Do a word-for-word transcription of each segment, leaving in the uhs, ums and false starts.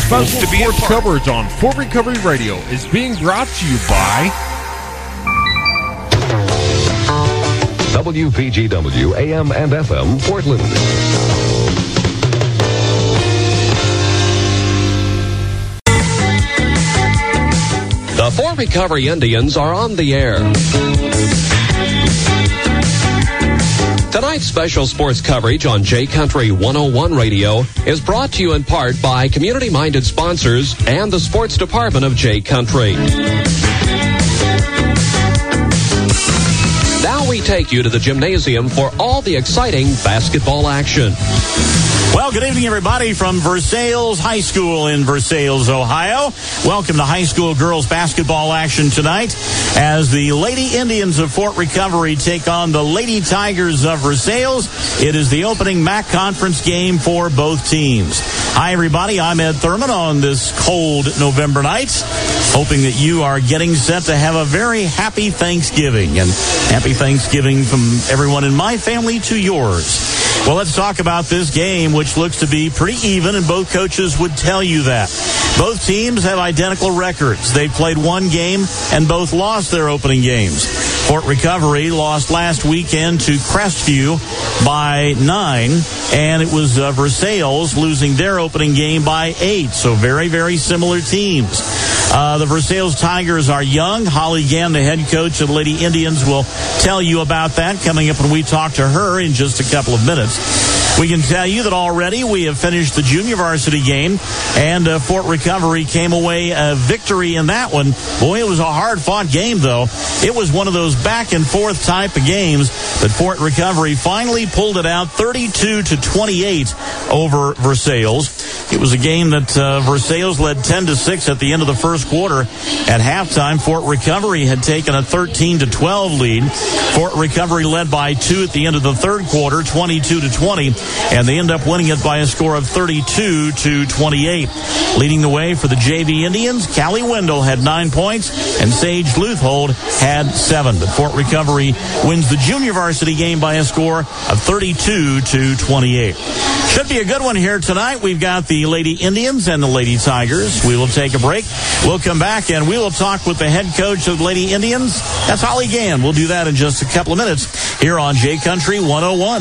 Special sports coverage on Fort Recovery Radio is being brought to you by W P G W A M and F M Portland. The Fort Recovery Indians are on the air. Tonight's special sports coverage on J Country one oh one Radio is brought to you in part by community-minded sponsors and the sports department of J Country. Now we take you to the gymnasium for all the exciting basketball action. Well, good evening, everybody, from Versailles High School in Versailles, Ohio. Welcome to high school girls basketball action tonight as the Lady Indians of Fort Recovery take on the Lady Tigers of Versailles. It is the opening M A C conference game for both teams. Hi, everybody. I'm Ed Thurman on this cold November night, hoping that you are getting set to have a very happy Thanksgiving, and happy Thanksgiving from everyone in my family to yours. Well, let's talk about this game, which looks to be pretty even, and both coaches would tell you that. Both teams have identical records. They've played one game and both lost their opening games. Fort Recovery lost last weekend to Crestview by nine, and it was uh, Versailles losing their opening game by eight. So very, very similar teams. Uh, the Versailles Tigers are young. Holly Gann, the head coach of the Lady Indians, will tell you about that coming up when we talk to her in just a couple of minutes. We can tell you that already we have finished the junior varsity game, and uh, Fort Recovery came away a victory in that one. Boy, it was a hard-fought game, though. It was one of those back-and-forth type of games, but Fort Recovery finally pulled it out thirty-two to twenty-eight over Versailles. It was a game that uh, Versailles led ten to six at the end of the first quarter. At halftime, Fort Recovery had taken a thirteen to twelve lead. Fort Recovery led by two at the end of the third quarter, twenty-two to twenty. And they end up winning it by a score of thirty-two to twenty-eight. Leading the way for the J V Indians, Callie Wendell had nine points, and Sage Luthold had seven. But Fort Recovery wins the junior varsity game by a score of thirty-two to twenty-eight. Should be a good one here tonight. We've got the Lady Indians and the Lady Tigers. We will take a break. We'll come back, and we will talk with the head coach of the Lady Indians. That's Holly Gann. We'll do that in just a couple of minutes here on J Country one oh one.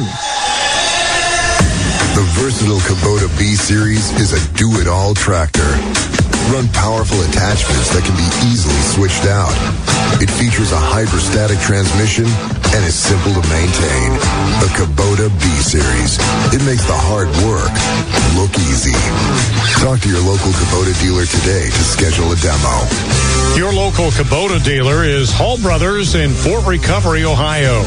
The versatile Kubota B-Series is a do-it-all tractor. Run powerful attachments that can be easily switched out. It features a hydrostatic transmission and is simple to maintain. The Kubota B-Series. It makes the hard work look easy. Talk to your local Kubota dealer today to schedule a demo. Your local Kubota dealer is Hall Brothers in Fort Recovery, Ohio.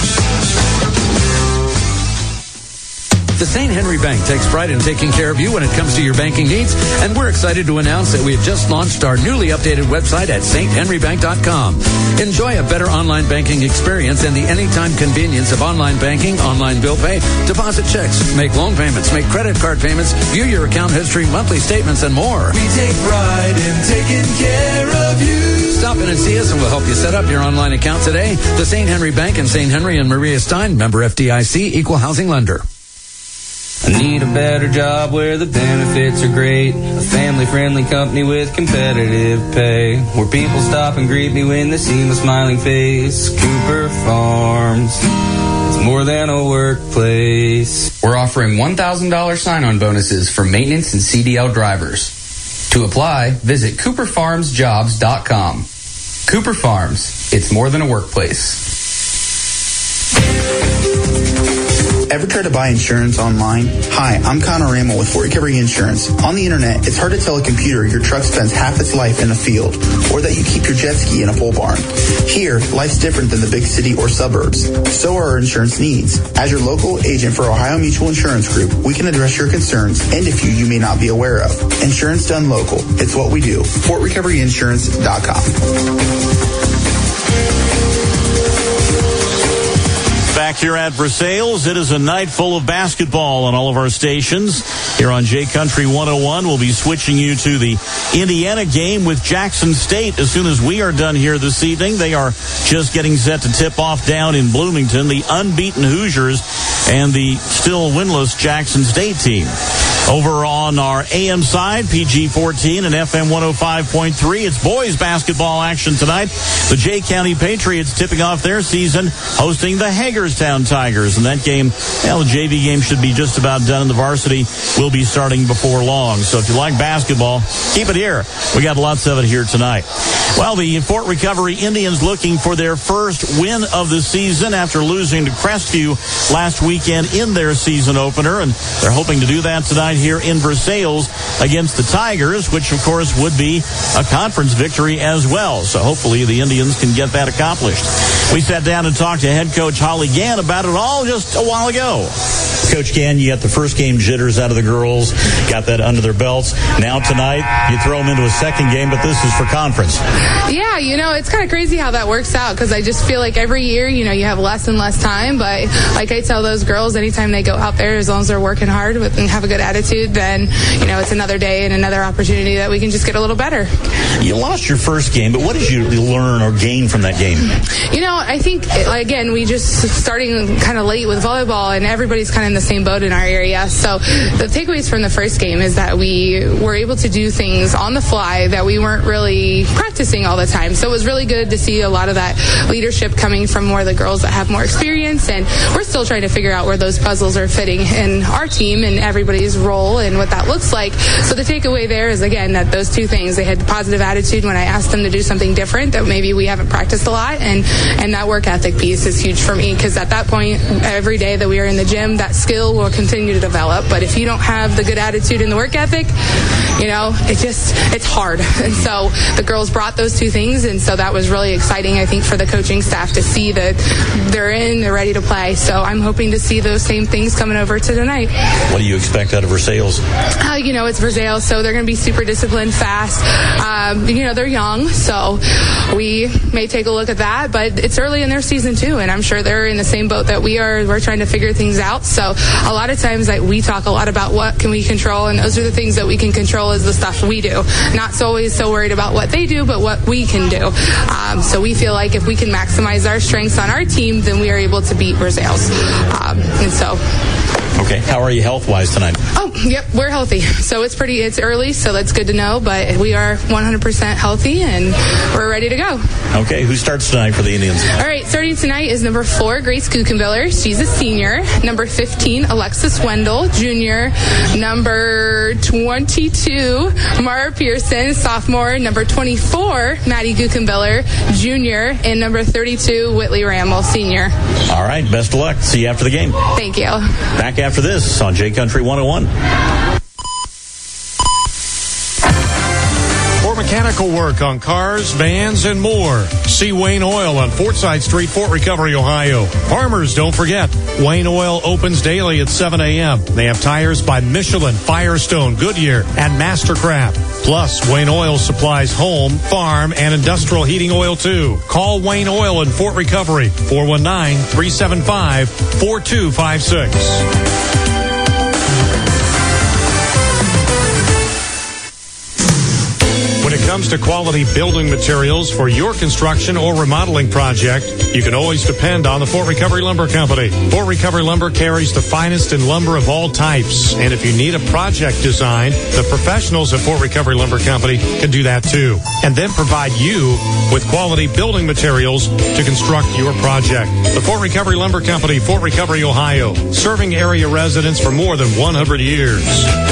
The Saint Henry Bank takes pride in taking care of you when it comes to your banking needs, and we're excited to announce that we have just launched our newly updated website at saint henry bank dot com. Enjoy a better online banking experience and the anytime convenience of online banking, online bill pay, deposit checks, make loan payments, make credit card payments, view your account history, monthly statements, and more. We take pride in taking care of you. Stop in and see us, and we'll help you set up your online account today. The Saint Henry Bank in Saint Henry and Maria Stein, member F D I C, equal housing lender. I need a better job where the benefits are great, a family-friendly company with competitive pay, where people stop and greet me when they see my smiling face. Cooper Farms, it's more than a workplace. We're offering one thousand dollars sign-on bonuses for maintenance and C D L drivers. To apply, visit cooper farms jobs dot com. Cooper Farms, it's more than a workplace. Ever try to buy insurance online? Hi, I'm Connor Ramel with Fort Recovery Insurance. On the internet, it's hard to tell a computer your truck spends half its life in a field, or that you keep your jet ski in a pole barn. Here, life's different than the big city or suburbs. So are our insurance needs. As your local agent for Ohio Mutual Insurance Group, we can address your concerns and a few you may not be aware of. Insurance done local. It's what we do. fort recovery insurance dot com. Back here at Versailles, it is a night full of basketball on all of our stations. Here on J Country one oh one, we'll be switching you to the Indiana game with Jackson State as soon as we are done here this evening. They are just getting set to tip off down in Bloomington, the unbeaten Hoosiers and the still winless Jackson State team. Over on our A M side, P G fourteen and F M one oh five point three, it's boys basketball action tonight. The Jay County Patriots tipping off their season, hosting the Hagerstown Tigers. And that game, well, the J V game should be just about done, and the varsity will be starting before long. So if you like basketball, keep it here. We got lots of it here tonight. Well, the Fort Recovery Indians looking for their first win of the season after losing to Crestview last weekend in their season opener, and they're hoping to do that tonight here in Versailles against the Tigers, which of course would be a conference victory as well. So hopefully the Indians can get that accomplished. We sat down and talked to head coach Holly Gann about it all just a while ago. Coach Gann, you got the first game jitters out of the girls, got that under their belts. Now tonight, you throw them into a second game, but this is for conference. Yeah, you know, it's kind of crazy how that works out, because I just feel like every year, you know, you have less and less time. But like I tell those girls, anytime they go out there, as long as they're working hard and have a good attitude, then, you know, it's another day and another opportunity that we can just get a little better. You lost your first game, but what did you learn or gain from that game? You know, I think, again, we just starting kind of late with volleyball, and everybody's kind of in the same boat in our area. So the takeaways from the first game is that we were able to do things on the fly that we weren't really practicing all the time. So it was really good to see a lot of that leadership coming from more of the girls that have more experience, and we're still trying to figure out where those puzzles are fitting in our team and everybody's role and what that looks like. So the takeaway there is, again, that those two things, they had positive attitude when I asked them to do something different that maybe we haven't practiced a lot, and and that work ethic piece is huge for me, because at that point, every day that we are in the gym, that skill will continue to develop. But if you don't have the good attitude and the work ethic, you know, it just, it's hard. And so the girls brought those two things, and so that was really exciting, I think, for the coaching staff to see that they're in, they're ready to play. So I'm hoping to see those same things coming over to tonight. What do you expect out of Versailles? Uh, you know, it's Versailles, so they're going to be super disciplined, fast. Um, you know, they're young, so we may take a look at that, but it's early in their season too, and I'm sure they're in the same boat that we are. We're trying to figure things out. So a lot of times, like, we talk a lot about what can we control, and those are the things that we can control is the stuff we do. Not so always so worried about what they do, but what we can do. Um, so we feel like if we can maximize our strengths on our team, then we are able to beat Versailles. Um, and so... Okay, how are you health-wise tonight? Oh, yep, we're healthy. So it's pretty, it's early, so that's good to know, but we are one hundred percent healthy, and we're ready to go. Okay, who starts tonight for the Indians? All right, starting tonight is number four, Grace Kuchenbiller. She's a senior. Number fifteen, Alexis Wendell, junior. Number twenty-two, Mara Pearson, sophomore. Number twenty-four, Maddie Kuchenbiller, junior. And number thirty-two, Whitley Ramel, senior. All right, best of luck. See you after the game. Thank you. Back after this on J Country one oh one. For mechanical work on cars, vans, and more, see Wayne Oil on Fortside Street, Fort Recovery, Ohio. Farmers, don't forget, Wayne Oil opens daily at seven a.m. They have tires by Michelin, Firestone, Goodyear, and Mastercraft. Plus, Wayne Oil supplies home, farm, and industrial heating oil, too. Call Wayne Oil in Fort Recovery, four one nine, three seven five, four two five six. When it comes to quality building materials for your construction or remodeling project, you can always depend on the Fort Recovery Lumber Company. Fort Recovery Lumber carries the finest in lumber of all types. And if you need a project design, the professionals at Fort Recovery Lumber Company can do that too. And then provide you with quality building materials to construct your project. The Fort Recovery Lumber Company, Fort Recovery, Ohio, serving area residents for more than one hundred years.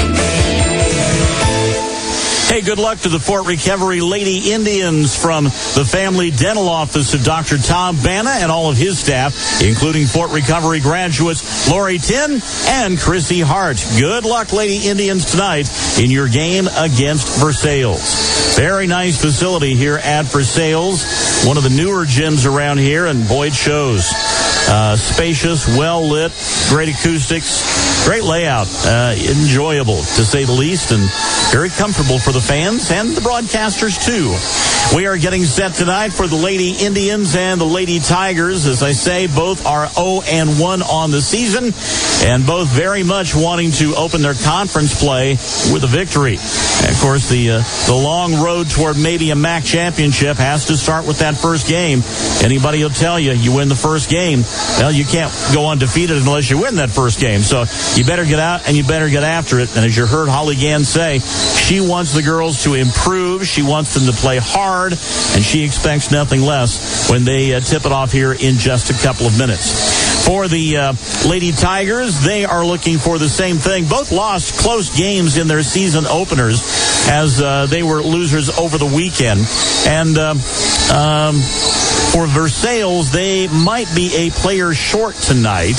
Hey, good luck to the Fort Recovery Lady Indians from the Family Dental Office of Doctor Tom Banna and all of his staff, including Fort Recovery graduates Lori Tin and Chrissy Hart. Good luck, Lady Indians, tonight in your game against Versailles. Very nice facility here at Versailles, one of the newer gyms around here, and boy, it shows. Uh, spacious, well-lit, great acoustics, great layout, uh, enjoyable to say the least, and very comfortable for the fans and the broadcasters too. We are getting set tonight for the Lady Indians and the Lady Tigers. As I say, both are oh and one on the season, and both very much wanting to open their conference play with a victory. And of course, the uh, the long road toward maybe a M A C championship has to start with that first game. Anybody will tell you, you win the first game, well, you can't go undefeated unless you win that first game. So you better get out and you better get after it. And as you heard Holly Gann say, she wants the girls to improve. She wants them to play hard, and she expects nothing less when they uh, tip it off here in just a couple of minutes. For the uh, Lady Tigers, they are looking for the same thing. Both lost close games in their season openers as uh, they were losers over the weekend. And uh, um, for Versailles, they might be a player short tonight.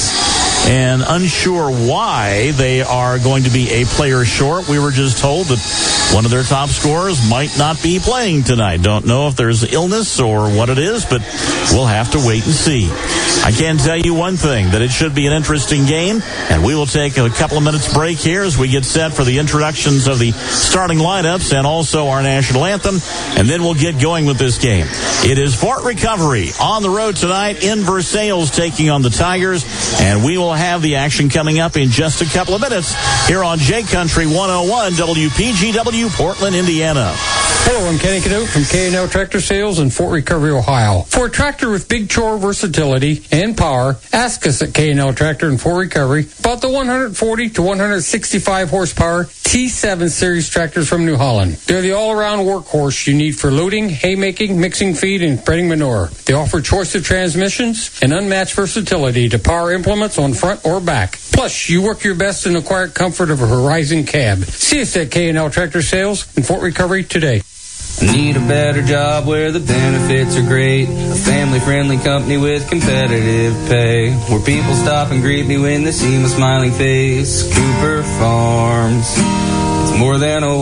And unsure why they are going to be a player short. We were just told that one of their top scorers might not be playing tonight. Don't know if there's illness or what it is, but we'll have to wait and see. I can tell you one thing, that it should be an interesting game, and we will take a couple of minutes break here as we get set for the introductions of the starting lineups and also our national anthem, and then we'll get going with this game. It is Fort Recovery on the road tonight in Versailles taking on the Tigers, and we will have the action coming up in just a couple of minutes here on J Country one oh one W P G W, Portland, Indiana. Hello, I'm Kenny Cadote from K and L Tractor Sales in Fort Recovery, Ohio. For a tractor with big chore versatility and power, ask us at K and L Tractor in Fort Recovery about the one forty to one sixty-five horsepower T seven series tractors from New Holland. They're the all-around workhorse you need for loading, haymaking, mixing feed, and spreading manure. They offer choice of transmissions and unmatched versatility to power implements on front or back. Plus, you work your best in the quiet comfort of a Horizon cab. See us at K and L Tractor Sales in Fort Recovery today. Need a better job where the benefits are great. A family-friendly company with competitive pay. Where people stop and greet me when they see my smiling face. Cooper Farms. It's more than a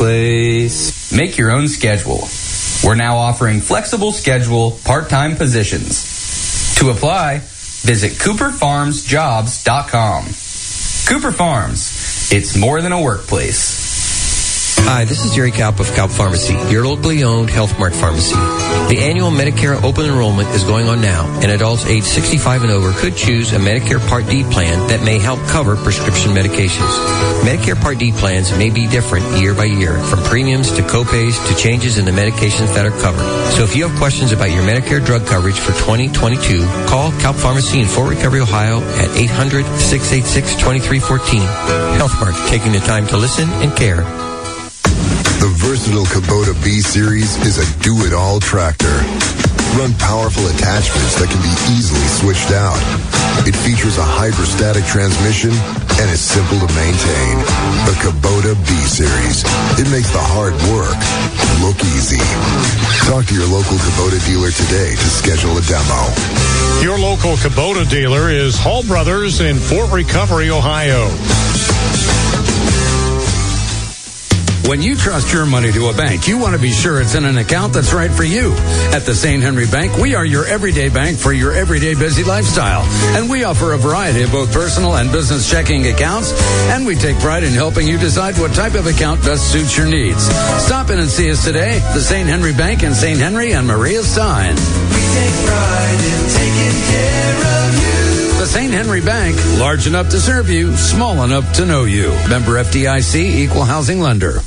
workplace. Make your own schedule. We're now offering flexible schedule part-time positions. To apply, visit cooper farms jobs dot com. Cooper Farms. It's more than a workplace. Hi, this is Jerry Kaup of Kaup Pharmacy, your locally owned Health Mart pharmacy. The annual Medicare open enrollment is going on now, and adults age sixty-five and over could choose a Medicare Part D plan that may help cover prescription medications. Medicare Part D plans may be different year by year, from premiums to copays to changes in the medications that are covered. So if you have questions about your Medicare drug coverage for twenty twenty-two, call Kaup Pharmacy in Fort Recovery, Ohio at eight hundred, six eight six, two three one four. Health Mart, taking the time to listen and care. The versatile Kubota B-Series is a do-it-all tractor. Run powerful attachments that can be easily switched out. It features a hydrostatic transmission and is simple to maintain. The Kubota B-Series. It makes the hard work look easy. Talk to your local Kubota dealer today to schedule a demo. Your local Kubota dealer is Hall Brothers in Fort Recovery, Ohio. When you trust your money to a bank, you want to be sure it's in an account that's right for you. At the Saint Henry Bank, we are your everyday bank for your everyday busy lifestyle. And we offer a variety of both personal and business checking accounts. And we take pride in helping you decide what type of account best suits your needs. Stop in and see us today. The Saint Henry Bank in Saint Henry and Maria Stein. We take pride in taking care of you. The Saint Henry Bank, large enough to serve you, small enough to know you. Member F D I C, Equal Housing Lender.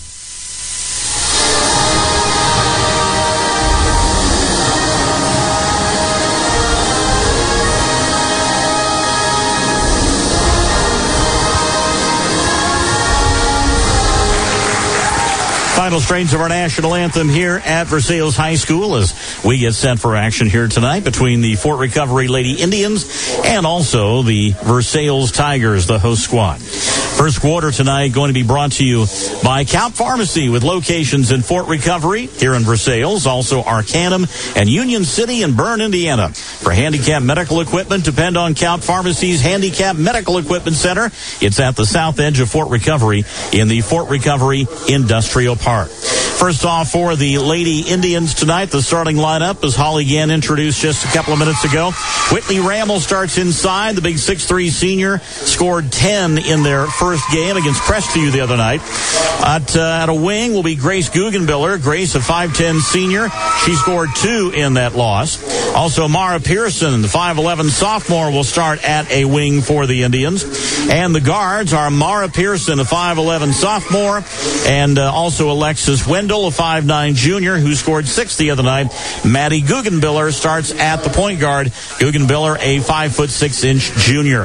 Final strains of our national anthem here at Versailles High School as we get set for action here tonight between the Fort Recovery Lady Indians and also the Versailles Tigers, the host squad. First quarter tonight going to be brought to you by Kaup Pharmacy with locations in Fort Recovery here in Versailles, also Arcanum and Union City and Bern, Indiana. For handicap medical equipment, depend on Kaup Pharmacy's Handicap Medical Equipment Center. It's at the south edge of Fort Recovery in the Fort Recovery Industrial Park. First off, for the Lady Indians tonight, the starting lineup, as Holly Gann introduced just a couple of minutes ago. Whitney Ramel starts inside. The big six three senior scored ten in their first game against Crestview the other night. At, uh, at a wing will be Grace Guggenbiller. Grace, a five ten senior. She scored two in that loss. Also, Mara Pearson, the five eleven sophomore, will start at a wing for the Indians. And the guards are Mara Pearson, a five eleven sophomore, and uh, also Alexis Wendell, Wendell, a five nine junior who scored six the other night. Maddie Guggenbiller starts at the point guard. Guggenbiller, a five foot six inch junior.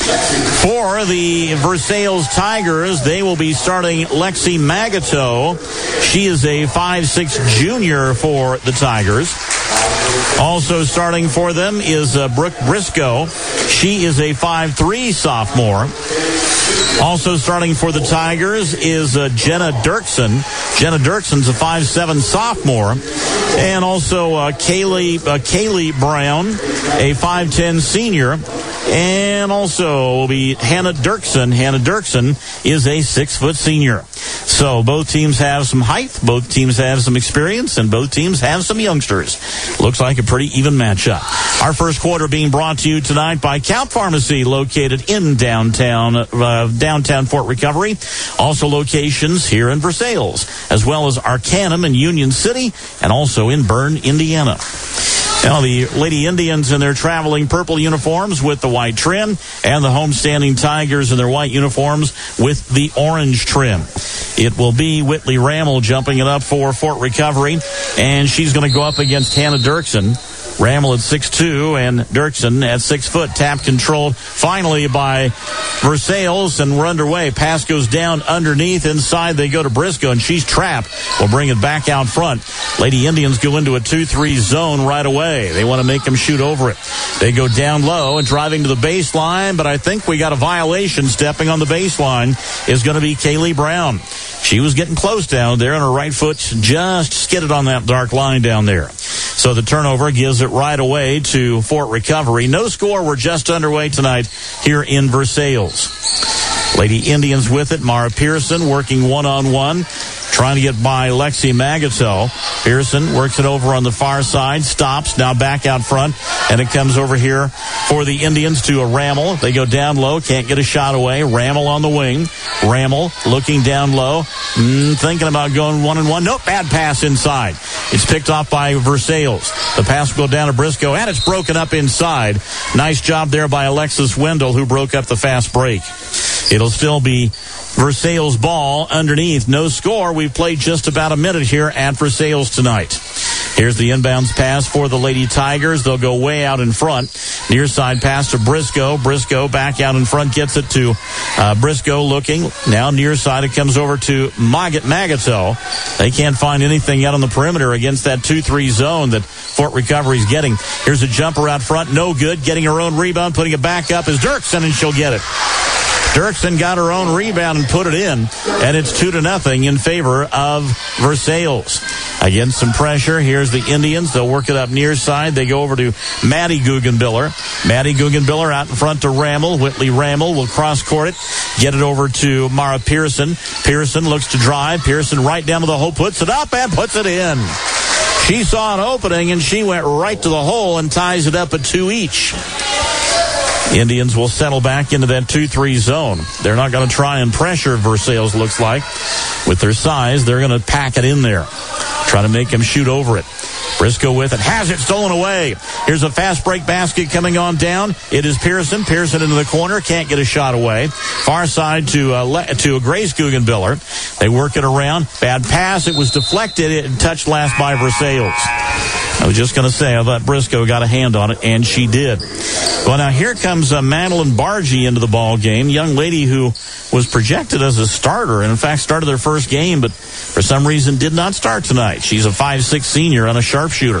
For the Versailles Tigers, they will be starting Lexi Magato. She is a five six junior for the Tigers. Also starting for them is uh, Brooke Briscoe. She is a five three sophomore. Also starting for the Tigers is uh, Jenna Dirksen. Jenna Dirksen's a five seven sophomore. And also uh, Kaylee, uh, Kaylee Brown, a five ten senior. And also will be Hannah Dirksen. Hannah Dirksen is a six foot senior. So both teams have some height, both teams have some experience, and both teams have some youngsters. Looks like a pretty even matchup. Our first quarter being brought to you tonight by Count Pharmacy, located in downtown uh, downtown Fort Recovery. Also locations here in Versailles, as well as Arcanum and Union City, and also in Bern, Indiana. Now, the Lady Indians in their traveling purple uniforms with the white trim, and the homestanding Tigers in their white uniforms with the orange trim. It will be Whitley Rammel jumping it up for Fort Recovery, and she's going to go up against Hannah Dirksen. Rammel at six two and Dirksen at six foot. Tap controlled finally by Versailles, and we're underway. Pass goes down underneath. Inside they go to Briscoe, and she's trapped. We'll bring it back out front. Lady Indians go into a two three zone right away. They want to make them shoot over it. They go down low and driving to the baseline, but I think we got a violation. Stepping on the baseline is going to be Kaylee Brown. She was getting close down there, and her right foot just skidded on that dark line down there. So the turnover gives it right away to Fort Recovery. No score. We're just underway tonight here in Versailles. Lady Indians with it. Mara Pearson working one-on-one, trying to get by Lexi Magato. Pearson works it over on the far side, stops, now back out front, and it comes over here for the Indians to a Rammel. They go down low, can't get a shot away. Rammel on the wing. Rammel looking down low, mm, thinking about going one-and-one. Nope, bad pass inside. It's picked off by Versailles. The pass will go down to Briscoe, and it's broken up inside. Nice job there by Alexis Wendell, who broke up the fast break. It'll still be Versailles ball underneath. No score. We've played just about a minute here at Versailles tonight. Here's the inbounds pass for the Lady Tigers. They'll go way out in front. Near side pass to Briscoe. Briscoe back out in front, gets it to uh, Briscoe looking. Now near side it comes over to Mag- Magato. They can't find anything out on the perimeter against that two three zone that Fort Recovery's getting. Here's a jumper out front. No good. Getting her own rebound. Putting it back up is Dirksen, and she'll get it. Dirksen got her own rebound and put it in, and it's two to nothing in favor of Versailles. Against some pressure, here's the Indians. They'll work it up near side. They go over to Maddie Guggenbiller. Maddie Guggenbiller out in front to Rammel. Whitley Rammel will cross-court it, get it over to Mara Pearson. Pearson looks to drive. Pearson right down to the hole, puts it up, and puts it in. She saw an opening, and she went right to the hole and ties it up at two each. Indians will settle back into that two three zone. They're not going to try and pressure Versailles, looks like. With their size, they're going to pack it in there. Try to make him shoot over it. Briscoe with it. Has it stolen away. Here's a fast break basket coming on down. It is Pearson. Pearson into the corner. Can't get a shot away. Far side to uh, Le- to Grace Guggenbiller. They work it around. Bad pass. It was deflected. It touched last by Versailles. I was just going to say, I thought Briscoe got a hand on it, and she did. Well, now here comes uh, Madeline Bargy into the ball game. Young lady who was projected as a starter, and in fact started their first game, but for some reason did not start tonight. She's a five six senior and a sharpshooter.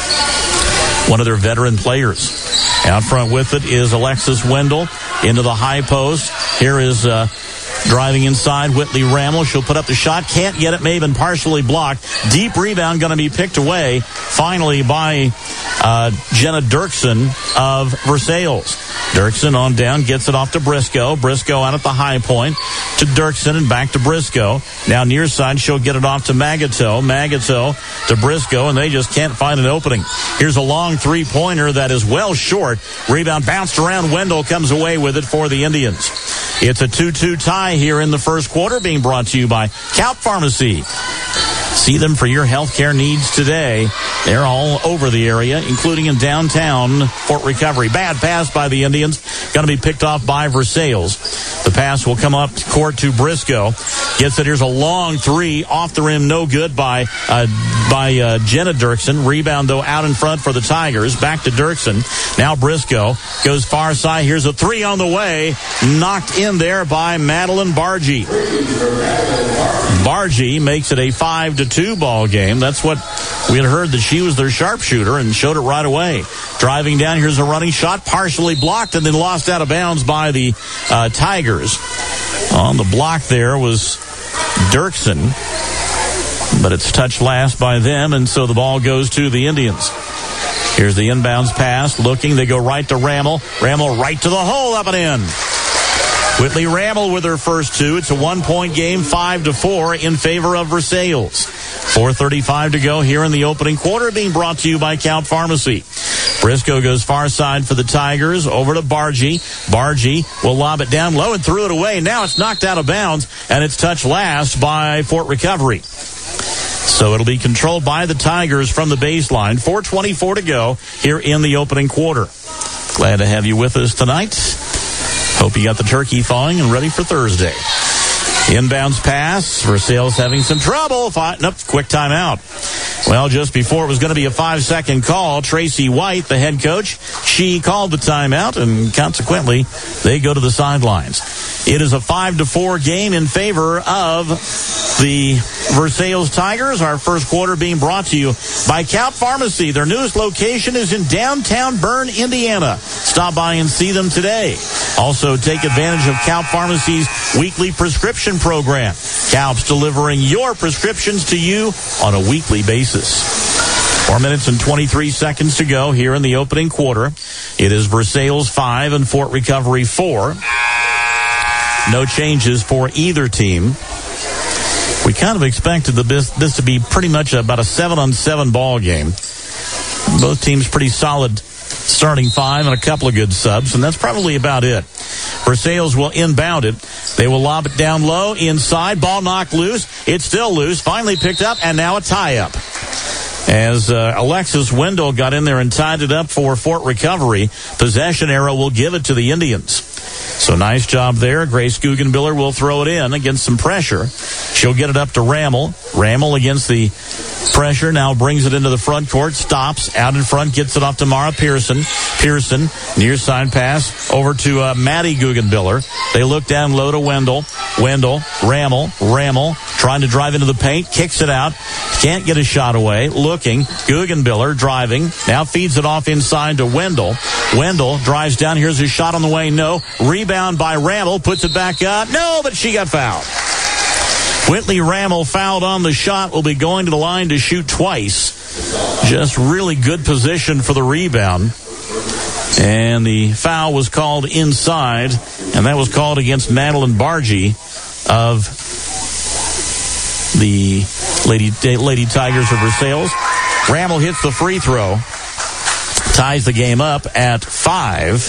One of their veteran players. Out front with it is Alexis Wendell into the high post. Here is uh, driving inside Whitley Rammel. She'll put up the shot. Can't get it. May have been partially blocked. Deep rebound going to be picked away finally by uh, Jenna Dirksen of Versailles. Dirksen on down, gets it off to Briscoe. Briscoe out at the high point to Dirksen and back to Briscoe. Now near side, she'll get it off to Magato. Magato to Briscoe, and they just can't find an opening. Here's a long three-pointer that is well short. Rebound bounced around. Wendell comes away with it for the Indians. It's a two two tie here in the first quarter, being brought to you by Count Pharmacy. See them for your healthcare needs today. They're all over the area, including in downtown Fort Recovery. Bad pass by the Indians. Going to be picked off by Versailles. The pass will come up court to Briscoe. Gets it. Here's a long three off the rim. No good by uh, by uh, Jenna Dirksen. Rebound, though, out in front for the Tigers. Back to Dirksen. Now Briscoe goes far side. Here's a three on the way. Knocked in there by Madeline Bargy. Bargy makes it a five to two ball game. That's what we had heard, that she was their sharpshooter, and showed it right away. Driving down, here's a running shot, partially blocked and then lost out of bounds by the uh, Tigers. On the block there was Dirksen, but it's touched last by them, and so the ball goes to the Indians. Here's the inbounds pass, looking, they go right to Rammel. Rammel right to the hole, up and in. Whitley Rammel with her first two. It's a one-point game, five to four in favor of Versailles. four thirty-five to go here in the opening quarter, being brought to you by Count Pharmacy. Briscoe goes far side for the Tigers, over to Bargy. Bargy will lob it down low and threw it away. Now it's knocked out of bounds, and it's touched last by Fort Recovery. So it'll be controlled by the Tigers from the baseline. four twenty-four to go here in the opening quarter. Glad to have you with us tonight. Hope you got the turkey thawing and ready for Thursday. Inbounds pass. Versailles having some trouble. Five, nope, quick timeout. Well, just before it was going to be a five-second call, Tracy White, the head coach, she called the timeout, and consequently, they go to the sidelines. It is a five to four game in favor of the Versailles Tigers. Our first quarter being brought to you by Count Pharmacy. Their newest location is in downtown Bern, Indiana. Stop by and see them today. Also, take advantage of Count Pharmacy's weekly prescription program. Count's delivering your prescriptions to you on a weekly basis. Four minutes and twenty-three seconds to go here in the opening quarter. It is Versailles five and Fort Recovery four. No changes for either team. We kind of expected the, this, this to be pretty much about a seven on seven ball game. Both teams pretty solid starting five and a couple of good subs, and that's probably about it. Versailles will inbound it. They will lob it down low, inside, ball knocked loose. It's still loose, finally picked up, and now a tie-up. As uh, Alexis Wendell got in there and tied it up for Fort Recovery, possession arrow will give it to the Indians. So nice job there. Grace Guggenbiller will throw it in against some pressure. She'll get it up to Rammel. Rammel against the pressure now brings it into the front court, stops, out in front, gets it off to Mara Pearson. Pearson, near side pass over to uh, Maddie Guggenbiller. They look down low to Wendell. Wendell, Rammel, Rammel, trying to drive into the paint, kicks it out, can't get a shot away, looking, Guggenbiller driving, now feeds it off inside to Wendell. Wendell drives down, here's his shot on the way, no, rebound by Rammel, puts it back up, no, but she got fouled. Whitley Rammel fouled on the shot, will be going to the line to shoot twice. Just really good position for the rebound. And the foul was called inside, and that was called against Madeline Bargy of the Lady, Lady Tigers of Versailles. Rammel hits the free throw, ties the game up at five.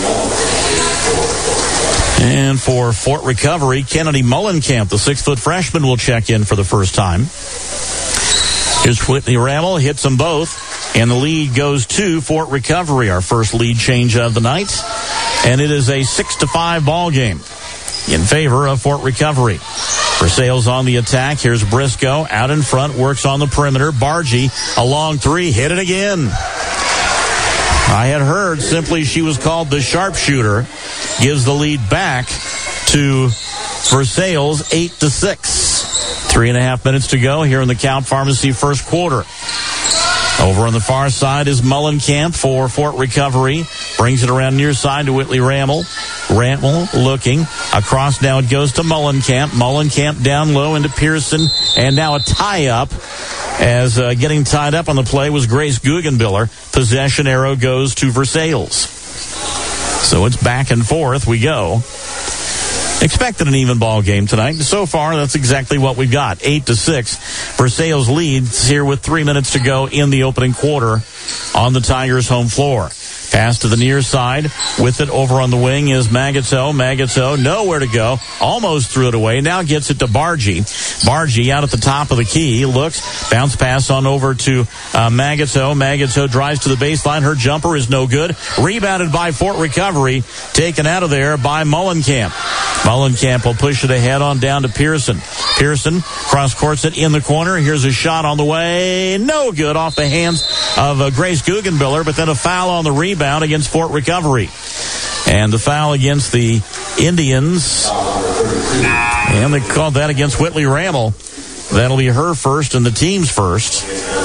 And for Fort Recovery, Kennedy Mullenkamp, the six-foot freshman, will check in for the first time. Here's Whitney Rammel, hits them both, and the lead goes to Fort Recovery, our first lead change of the night. And it is a six to five ball game in favor of Fort Recovery. Versailles on the attack. Here's Briscoe out in front, works on the perimeter. Bargy, a long three, hit it again. I had heard simply she was called the sharpshooter. Gives the lead back to Versailles, eight to six. Three and a half minutes to go here in the Count Pharmacy first quarter. Over on the far side is Mullenkamp for Fort Recovery. Brings it around near side to Whitley Rammel. Rammel looking. Across now it goes to Mullenkamp. Mullenkamp down low into Pearson. And now a tie-up. As uh, getting tied up on the play was Grace Guggenbiller. Possession arrow goes to Versailles. So it's back and forth we go. Expected an even ball game tonight. So far, that's exactly what we've got. Eight to six. Versailles leads here with three minutes to go in the opening quarter on the Tigers' home floor. Pass to the near side. With it over on the wing is Magazzo. Magazzo, nowhere to go. Almost threw it away. Now gets it to Bargy. Bargy out at the top of the key. Looks. Bounce pass on over to uh, Magazzo. Magazzo drives to the baseline. Her jumper is no good. Rebounded by Fort Recovery. Taken out of there by Mullenkamp. Mullenkamp will push it ahead on down to Pearson. Pearson cross-courts it in the corner. Here's a shot on the way. No good off the hands of uh, Grace Guggenbiller, but then a foul on the rebound against Fort Recovery. And the foul against the Indians. And they called that against Whitley Rammel. That'll be her first and the team's first.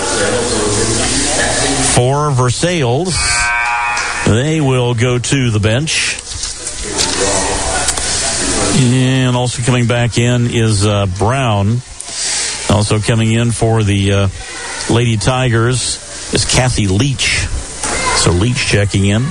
For Versailles, they will go to the bench. And also coming back in is uh, Brown. Also coming in for the uh, Lady Tigers is Kathy Leach. So Leach checking in.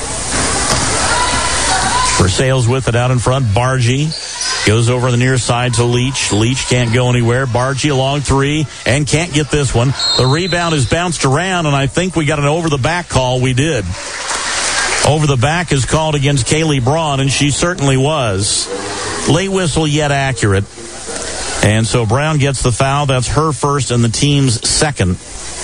Versailles with it out in front. Bargy goes over the near side to Leach. Leach can't go anywhere. Bargy along three and can't get this one. The rebound is bounced around, and I think we got an over-the-back call. We did. Over the back is called against Kaylee Braun, and she certainly was. Late whistle, yet accurate. And so Brown gets the foul. That's her first and the team's second.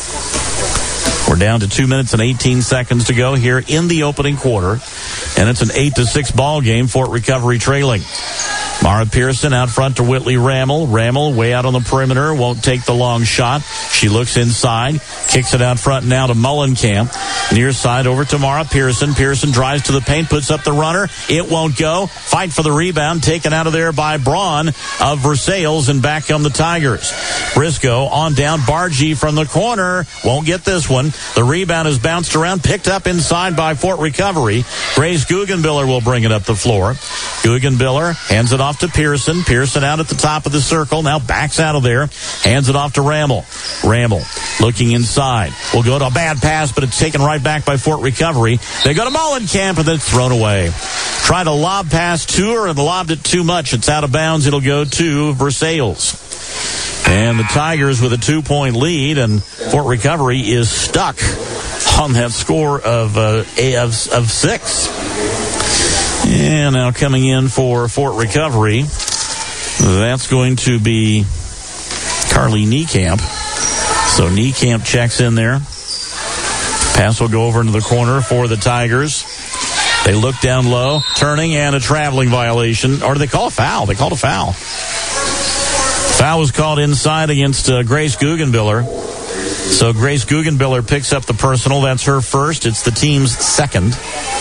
We're down to two minutes and eighteen seconds to go here in the opening quarter. And it's an eight to six ball game. Fort Recovery trailing. Mara Pearson out front to Whitley Rammel. Rammel way out on the perimeter. Won't take the long shot. She looks inside. Kicks it out front now to Mullenkamp. Near side over to Mara Pearson. Pearson drives to the paint. Puts up the runner. It won't go. Fight for the rebound. Taken out of there by Braun of Versailles. And back come the Tigers. Briscoe on down. Bargy from the corner. Won't get this one. The rebound is bounced around. Picked up inside by Fort Recovery. Grace Guggenbiller will bring it up the floor. Guggenbiller hands it off to Pearson. Pearson out at the top of the circle. Now backs out of there. Hands it off to Rammel. Rammel looking inside. Will go to a bad pass, but it's taken right back by Fort Recovery. They go to Mullenkamp, and then it's thrown away. Tried a lob pass to her and lobbed it too much. It's out of bounds. It'll go to Versailles. And the Tigers with a two-point lead, and Fort Recovery is stuck on that score of, uh, of, of six. And now coming in for Fort Recovery, that's going to be Carly Niekamp. So Niekamp checks in there. Pass will go over into the corner for the Tigers. They look down low, turning, and a traveling violation. Or do they call a foul? They called a foul. Foul was called inside against uh, Grace Guggenbiller. So Grace Guggenbiller picks up the personal. That's her first. It's the team's second.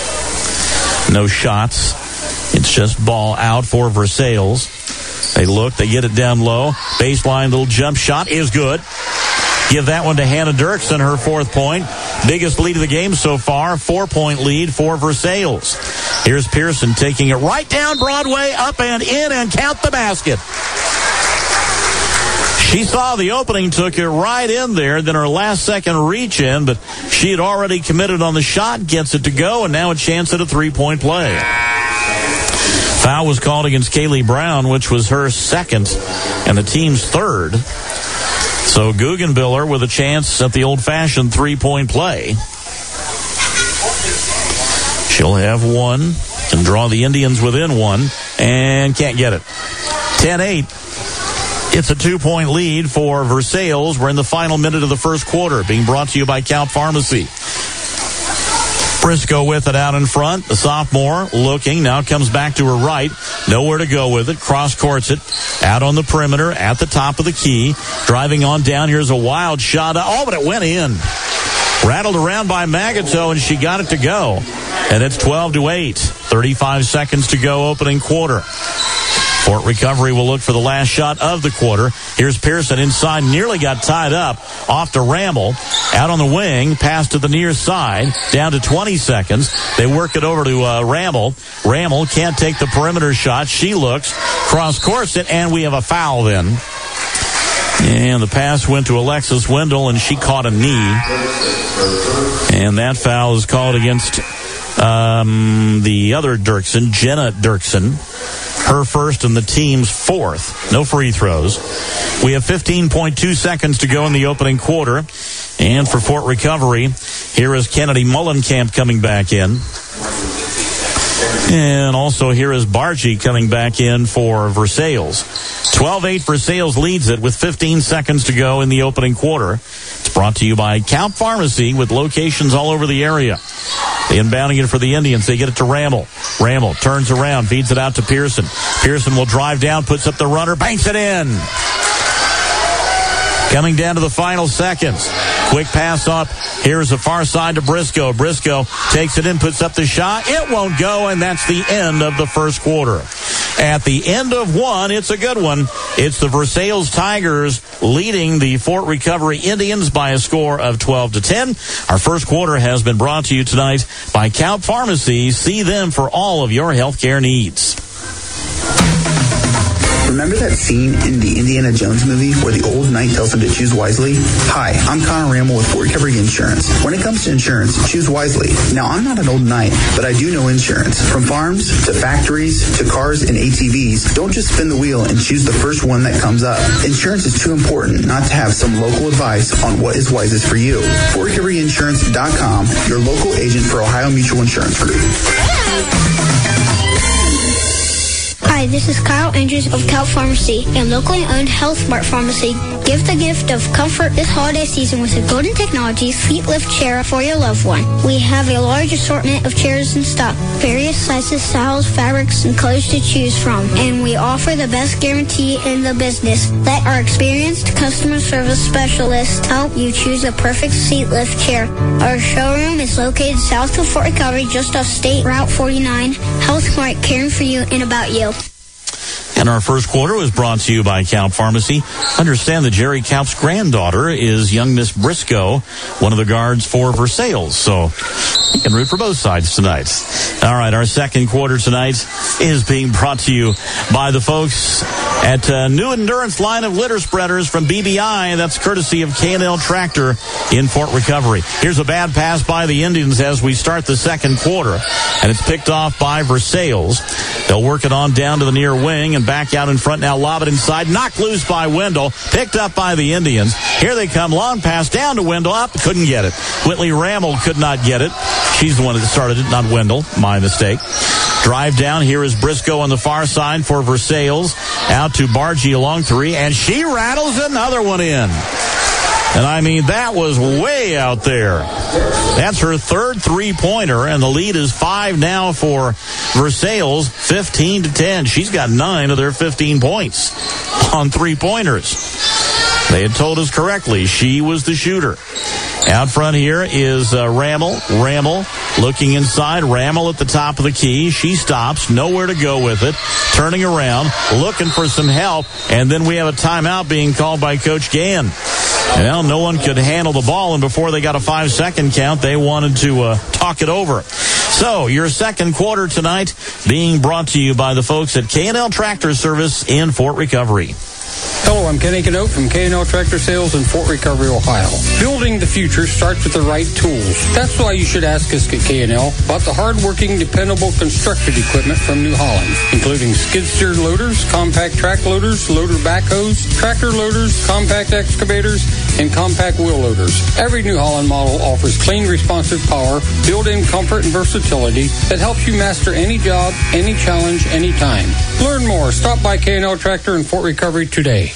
No shots. It's just ball out for Versailles. They look. They get it down low. Baseline little jump shot is good. Give that one to Hannah Dirks and her fourth point. Biggest lead of the game so far. Four-point lead for Versailles. Here's Pearson taking it right down Broadway, up and in, and count the basket. She saw the opening, took it right in there, then her last second reach in, but she had already committed on the shot, gets it to go, and now a chance at a three-point play. Foul was called against Kaylee Brown, which was her second and the team's third. So Guggenbiller with a chance at the old-fashioned three-point play. She'll have one and draw the Indians within one and can't get it. ten eight. It's a two-point lead for Versailles. We're in the final minute of the first quarter, being brought to you by Count Pharmacy. Briscoe with it out in front. The sophomore looking. Now comes back to her right. Nowhere to go with it. Cross-courts it. Out on the perimeter at the top of the key. Driving on down. Here's a wild shot. Oh, but it went in. Rattled around by Magazzo, and she got it to go. And it's twelve to eight. thirty-five seconds to go, opening quarter. Fort Recovery will look for the last shot of the quarter. Here's Pearson inside, nearly got tied up. Off to Rammel. Out on the wing, pass to the near side. Down to twenty seconds. They work it over to uh, Rammel. Rammel can't take the perimeter shot. She looks, cross-courts it, and we have a foul then. And the pass went to Alexis Wendell, and she caught a knee. And that foul is called against um, the other Dirksen, Jenna Dirksen. Her first and the team's fourth. No free throws. We have fifteen point two seconds to go in the opening quarter. And for Fort Recovery, here is Kennedy Mullenkamp coming back in. And also here is Bargy coming back in for Versailles. twelve eight Versailles leads it with fifteen seconds to go in the opening quarter. It's brought to you by Count Pharmacy with locations all over the area. The inbounding it for the Indians. They get it to Rammel. Rammel turns around, feeds it out to Pearson. Pearson will drive down, puts up the runner, banks it in. Coming down to the final seconds. Quick pass up. Here's the far side to Briscoe. Briscoe takes it in, puts up the shot. It won't go, and that's the end of the first quarter. At the end of one, it's a good one. It's the Versailles Tigers leading the Fort Recovery Indians by a score of twelve to ten. Our first quarter has been brought to you tonight by Count Pharmacy. See them for all of your healthcare needs. Remember that scene in the Indiana Jones movie where the old knight tells him to choose wisely? Hi, I'm Connor Rammel with Fort Recovery Insurance. When it comes to insurance, choose wisely. Now, I'm not an old knight, but I do know insurance. From farms to factories to cars and A T Vs, don't just spin the wheel and choose the first one that comes up. Insurance is too important not to have some local advice on what is wisest for you. Fort Recovery Insurance dot com, your local agent for Ohio Mutual Insurance Group. Hi, this is Kyle Andrews of Count Pharmacy, a locally owned Health Smart pharmacy. Give the gift of comfort this holiday season with a Golden Technology seat lift chair for your loved one. We have a large assortment of chairs in stock, various sizes, styles, fabrics, and colors to choose from. And we offer the best guarantee in the business. Let our experienced customer service specialists help you choose the perfect seat lift chair. Our showroom is located south of Fort Recovery, just off State Route forty-nine. Health Smart, caring for you and about you. And our first quarter was brought to you by Count Pharmacy. Understand that Jerry Count's granddaughter is young Miss Briscoe, one of the guards for Versailles. So you can root for both sides tonight. All right, our second quarter tonight is being brought to you by the folks at uh, New Endurance line of litter spreaders from B B I. That's courtesy of K and L Tractor in Fort Recovery. Here's a bad pass by the Indians as we start the second quarter. And it's picked off by Versailles. They'll work it on down to the near wing and back out in front now. Lob it inside. Knocked loose by Wendell. Picked up by the Indians. Here they come. Long pass down to Wendell. Up. Couldn't get it. Whitley Rammel could not get it. She's the one that started it, not Wendell. My mistake. Drive down. Here is Briscoe on the far side for Versailles. Out to Bargy along three. And she rattles another one in. And I mean, that was way out there. That's her third three-pointer, and the lead is five now for Versailles, fifteen to ten. She's got nine of their fifteen points on three-pointers. They had told us correctly. She was the shooter. Out front here is uh, Rammel. Rammel looking inside. Rammel at the top of the key. She stops. Nowhere to go with it. Turning around. Looking for some help. And then we have a timeout being called by Coach Gann. Well, no one could handle the ball, and before they got a five-second count, they wanted to uh, talk it over. So, your second quarter tonight being brought to you by the folks at K and L Tractor Service in Fort Recovery. Hello, I'm Kenny Canote from K and L Tractor Sales in Fort Recovery, Ohio. Building the future starts with the right tools. That's why you should ask us at K and L about the hard-working, dependable construction equipment from New Holland, including skid-steer loaders, compact track loaders, loader backhoes, tractor loaders, compact excavators, and compact wheel loaders. Every New Holland model offers clean, responsive power, built-in comfort and versatility that helps you master any job, any challenge, anytime. Learn more. Stop by K and L Tractor in Fort Recovery today.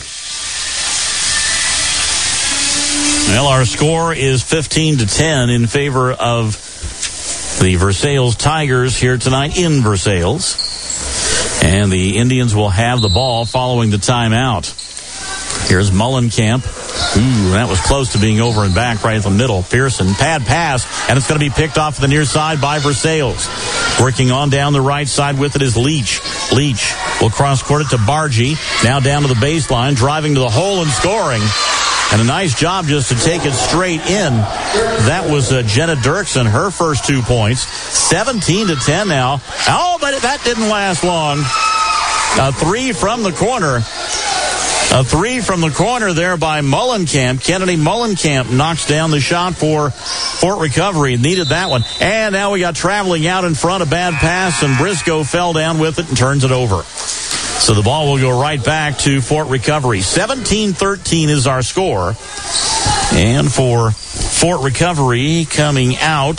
Well, our score is fifteen to ten in favor of the Versailles Tigers here tonight in Versailles. And the Indians will have the ball following the timeout. Here's Mullenkamp. Ooh, that was close to being over and back right in the middle. Pearson, pad pass, and it's going to be picked off to the near side by Versailles. Working on down the right side with it is Leach. Leach will cross-court it to Bargy. Now down to the baseline, driving to the hole and scoring. And a nice job just to take it straight in. That was uh, Jenna Dirksen, her first two points. seventeen to ten now. Oh, but that didn't last long. A three from the corner. A three from the corner there by Mullenkamp. Kennedy Mullenkamp knocks down the shot for Fort Recovery. Needed that one. And now we got traveling out in front, a bad pass, and Briscoe fell down with it and turns it over. So the ball will go right back to Fort Recovery. seventeen thirteen is our score. And for Fort Recovery coming out,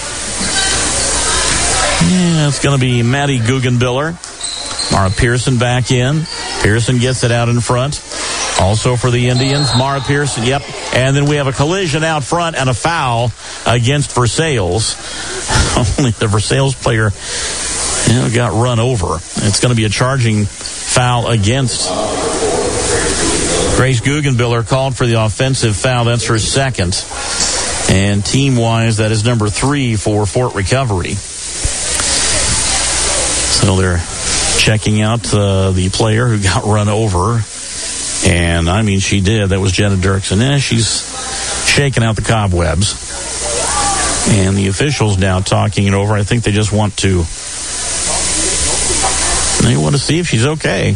yeah, it's going to be Maddie Guggenbiller. Mara Pearson back in. Pearson gets it out in front. Also for the Indians, Mara Pearson, yep. And then we have a collision out front and a foul against Versailles. Only the Versailles player, you know, got run over. It's going to be a charging foul against Grace Guggenbiller, called for the offensive foul. That's her second. And team-wise, that is number three for Fort Recovery. So they're checking out uh, the player who got run over. And, I mean, she did. That was Jenna Dirksen. Eh, she's shaking out the cobwebs. And the officials now talking it over. I think they just want to... They want to see if she's okay.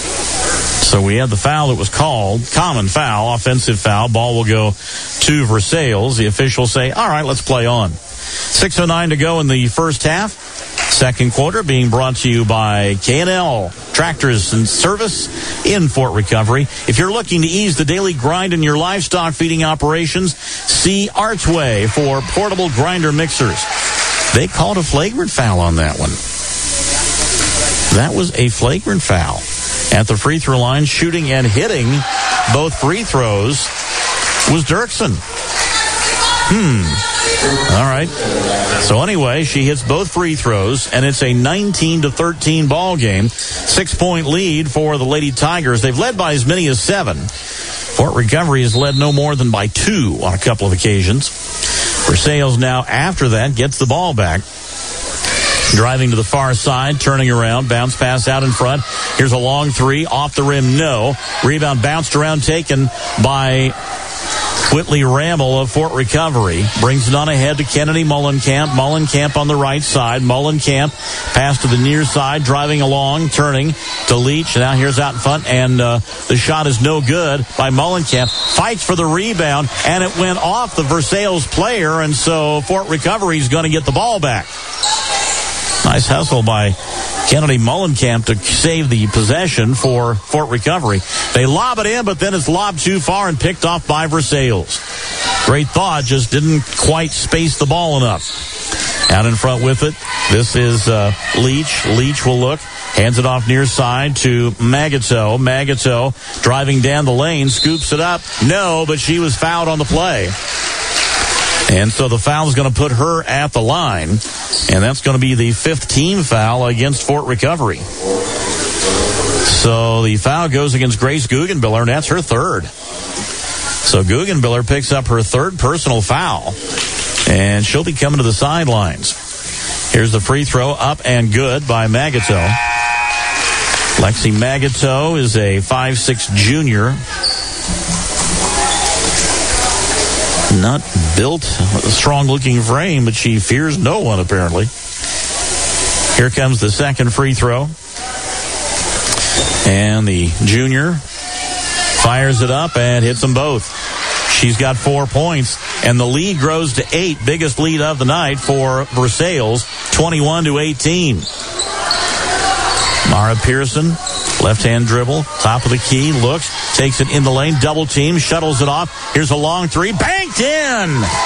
So we had the foul that was called. Common foul, offensive foul. Ball will go to Versailles. The officials say, all right, let's play on. six oh nine to go in the first half. Second quarter being brought to you by K and L Tractors and Service in Fort Recovery. If you're looking to ease the daily grind in your livestock feeding operations, see Archway for portable grinder mixers. They called a flagrant foul on that one. That was a flagrant foul. At the free throw line, shooting and hitting both free throws was Dirksen. Hmm. All right. So anyway, she hits both free throws, and it's a nineteen to thirteen ball game. Six-point lead for the Lady Tigers. They've led by as many as seven. Fort Recovery has led no more than by two on a couple of occasions. Versailles now, after that, gets the ball back. Driving to the far side, turning around, bounce pass out in front. Here's a long three, off the rim, no. Rebound bounced around, taken by Whitley Rammel of Fort Recovery. Brings it on ahead to Kennedy Mullenkamp. Mullenkamp on the right side. Mullenkamp pass to the near side, driving along, turning to Leach. Now here's out in front, and uh, the shot is no good by Mullenkamp. Fights for the rebound, and it went off the Versailles player, and so Fort Recovery is going to get the ball back. Nice hustle by Kennedy Mullenkamp to save the possession for Fort Recovery. They lob it in, but then it's lobbed too far and picked off by Versailles. Great thought, just didn't quite space the ball enough. Out in front with it, this is uh, Leach. Leach will look, hands it off near side to Magato. Magato driving down the lane, scoops it up. No, but she was fouled on the play. And so the foul is going to put her at the line. And that's going to be the fifth team foul against Fort Recovery. So the foul goes against Grace Guggenbiller, and that's her third. So Guggenbiller picks up her third personal foul. And she'll be coming to the sidelines. Here's the free throw, up and good by Magato. Lexi Magato is a five six junior. Not built a strong-looking frame, but she fears no one, apparently. Here comes the second free throw. And the junior fires it up and hits them both. She's got four points, and the lead grows to eight, biggest lead of the night for Versailles, twenty-one to eighteen. Mara Pearson, left-hand dribble, top of the key, looks, takes it in the lane, double team, shuttles it off. Here's a long three, banked in!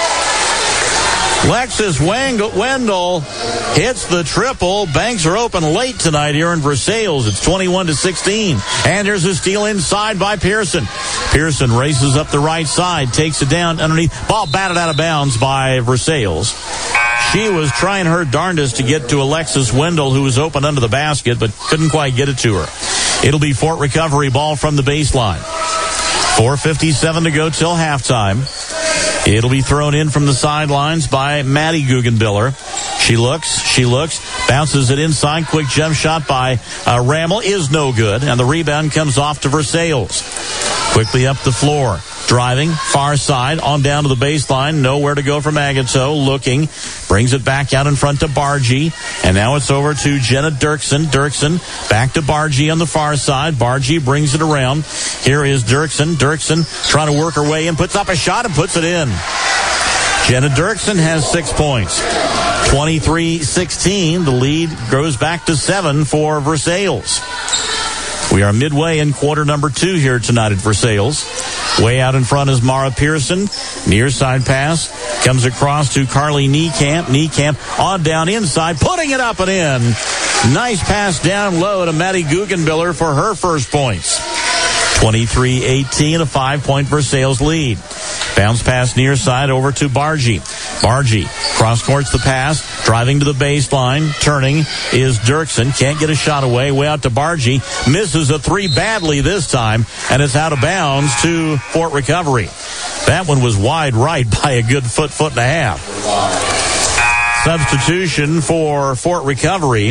Lexus Wendell hits the triple. Banks are open late tonight here in Versailles. It's twenty-one to sixteen. And there's a steal inside by Pearson. Pearson races up the right side, takes it down underneath. Ball batted out of bounds by Versailles. She was trying her darndest to get to Alexis Wendell, who was open under the basket, but couldn't quite get it to her. It'll be Fort Recovery ball from the baseline. four fifty-seven to go till halftime. It'll be thrown in from the sidelines by Maddie Guggenbiller. She looks, she looks, bounces it inside. Quick jump shot by uh, Rammel is no good, and the rebound comes off to Versailles. Quickly up the floor. Driving, far side, on down to the baseline. Nowhere to go from Agato. Looking. Brings it back out in front to Bargy. And now it's over to Jenna Dirksen. Dirksen back to Bargy on the far side. Bargy brings it around. Here is Dirksen. Dirksen trying to work her way in. Puts up a shot and puts it in. Jenna Dirksen has six points. twenty-three sixteen. The lead goes back to seven for Versailles. We are midway in quarter number two here tonight at Versailles. Way out in front is Mara Pearson. Near side pass. Comes across to Carly Niekamp. Niekamp on down inside. Putting it up and in. Nice pass down low to Maddie Guggenbiller for her first points. twenty-three eighteen, a five-point Versailles lead. Bounce pass near side over to Bargy. Bargy cross-courts the pass, driving to the baseline. Turning is Dirksen. Can't get a shot away. Way out to Bargy. Misses a three badly this time, and it's out of bounds to Fort Recovery. That one was wide right by a good foot, foot and a half. Substitution for Fort Recovery.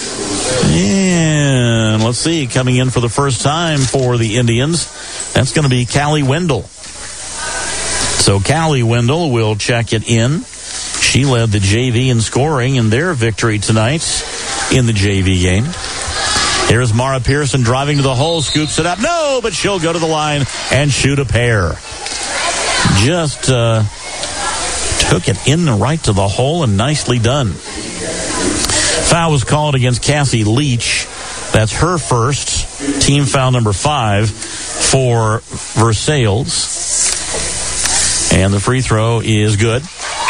And let's see, coming in for the first time for the Indians, that's going to be Callie Wendell. So Callie Wendell will check it in. She led the J V in scoring in their victory tonight in the J V game. Here's Mara Pearson driving to the hole, scoops it up. No, but she'll go to the line and shoot a pair. Just uh, took it in the right to the hole, and nicely done. Foul was called against Cassie Leach. That's her first. Team foul number five for Versailles. And the free throw is good.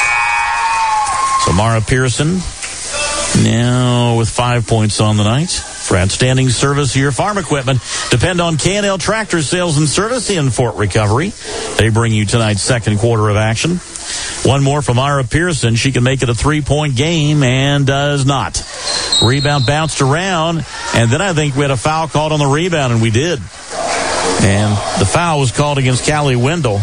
So Mara Pearson now with five points on the night. For outstanding service of your farm equipment, depend on K and L Tractor Sales and Service in Fort Recovery. They bring you tonight's second quarter of action. One more from Mara Pearson. She can make it a three-point game and does not. Rebound bounced around, and then I think we had a foul called on the rebound, and we did. And the foul was called against Callie Wendell.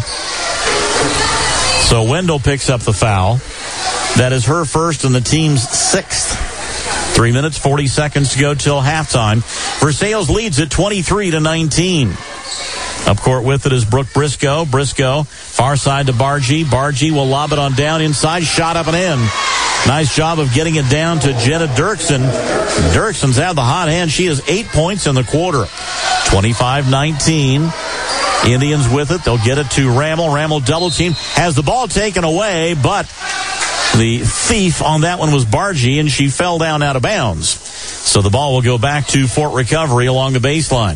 So Wendell picks up the foul. That is her first and the team's sixth. Three minutes, forty seconds to go till halftime. Versailles leads at twenty-three to nineteen. Up court with it is Brooke Briscoe. Briscoe, far side to Bargy. Bargy will lob it on down inside. Shot up and in. Nice job of getting it down to Jenna Dirksen. Dirksen's had the hot hand. She has eight points in the quarter. twenty-five nineteen. Indians with it. They'll get it to Rammel. Rammel double team. Has the ball taken away, but the thief on that one was Bargy, and she fell down out of bounds. So the ball will go back to Fort Recovery along the baseline.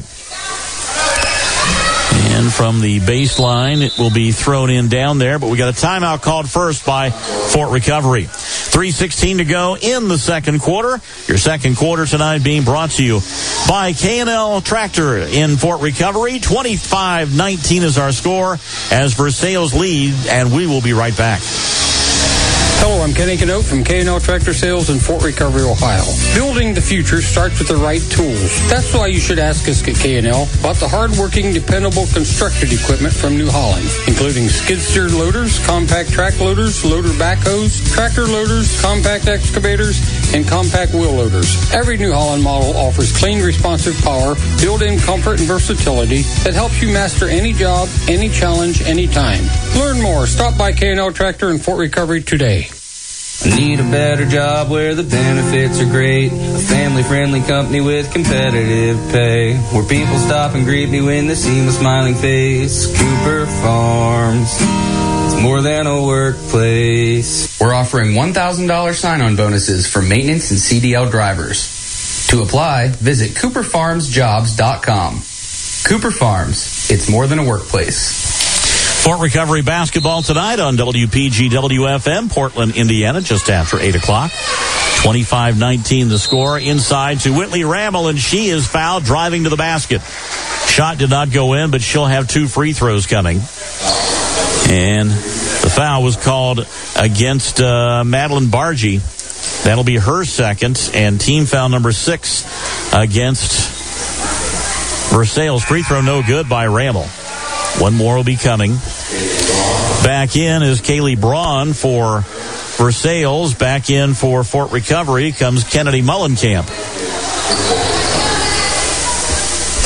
And from the baseline, it will be thrown in down there, but we got a timeout called first by Fort Recovery. three sixteen to go in the second quarter. Your second quarter tonight being brought to you by K and L Tractor in Fort Recovery. twenty-five nineteen is our score as Versailles lead, and we will be right back. Hello, I'm Kenny Canote from K and L Tractor Sales in Fort Recovery, Ohio. Building the future starts with the right tools. That's why you should ask us at K and L about the hard-working, dependable construction equipment from New Holland, including skid-steer loaders, compact track loaders, loader backhoes, tractor loaders, compact excavators, and compact wheel loaders. Every New Holland model offers clean, responsive power, built-in comfort and versatility that helps you master any job, any challenge, anytime. Learn more. Stop by K and L Tractor in Fort Recovery today. I need a better job where the benefits are great. A family-friendly company with competitive pay. Where people stop and greet me when they see my smiling face. Cooper Farms. It's more than a workplace. We're offering one thousand dollars sign-on bonuses for maintenance and C D L drivers. To apply, visit cooper farms jobs dot com. Cooper Farms. It's more than a workplace. Fort Recovery basketball tonight on W P G W F M, Portland, Indiana, just after eight o'clock. twenty-five nineteen the score. Inside to Whitley Rammel, and she is fouled driving to the basket. Shot did not go in, but she'll have two free throws coming. And the foul was called against uh, Madeline Bargy. That'll be her second, and team foul number six against Versailles. Free throw no good by Rammel. One more will be coming. Back in is Kaylee Braun for Versailles. Back in for Fort Recovery comes Kennedy Mullenkamp.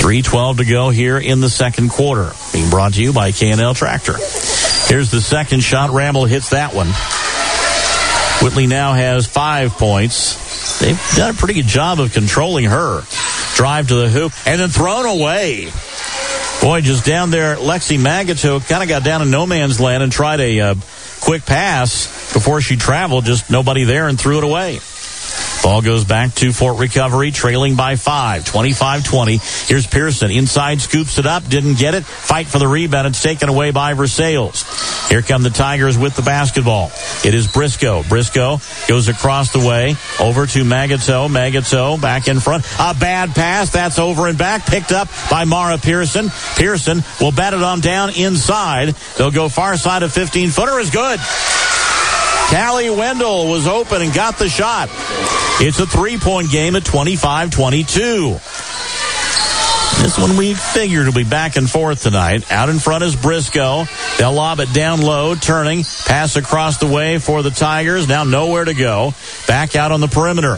three twelve to go here in the second quarter. Being brought to you by K and L Tractor. Here's the second shot. Ramble hits that one. Whitley now has five points. They've done a pretty good job of controlling her. Drive to the hoop and then thrown away. Boy, just down there, Lexi Magato kind of got down in no man's land and tried a uh, quick pass before she traveled. Just nobody there and threw it away. Ball goes back to Fort Recovery, trailing by five, twenty-five twenty. Here's Pearson. Inside, scoops it up, didn't get it. Fight for the rebound. It's taken away by Versailles. Here come the Tigers with the basketball. It is Briscoe. Briscoe goes across the way, over to Magato. Magato back in front. A bad pass. That's over and back. Picked up by Mara Pearson. Pearson will bat it on down inside. They'll go far side of fifteen-footer is good. Callie Wendell was open and got the shot. It's a three-point game at twenty-five twenty-two. This one we figured will be back and forth tonight. Out in front is Briscoe. They'll lob it down low, turning. Pass across the way for the Tigers. Now nowhere to go. Back out on the perimeter.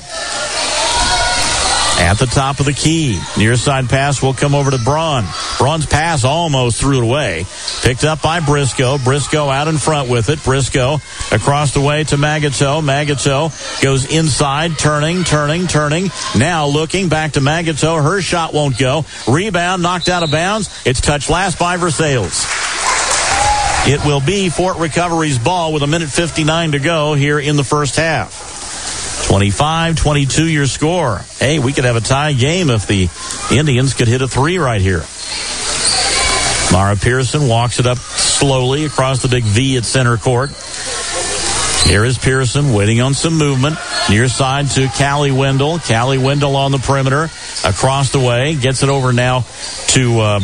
At the top of the key. Near side pass will come over to Braun. Braun's pass almost threw it away. Picked up by Briscoe. Briscoe out in front with it. Briscoe across the way to Magato. Magato goes inside, turning, turning, turning. Now looking back to Magato. Her shot won't go. Rebound knocked out of bounds. It's touched last by Versailles. It will be Fort Recovery's ball with a minute fifty-nine to go here in the first half. twenty-five twenty-two your score. Hey, we could have a tie game if the Indians could hit a three right here. Mara Pearson walks it up slowly across the big V at center court. Here is Pearson waiting on some movement. Near side to Callie Wendell. Callie Wendell on the perimeter. Across the way. Gets it over now to uh,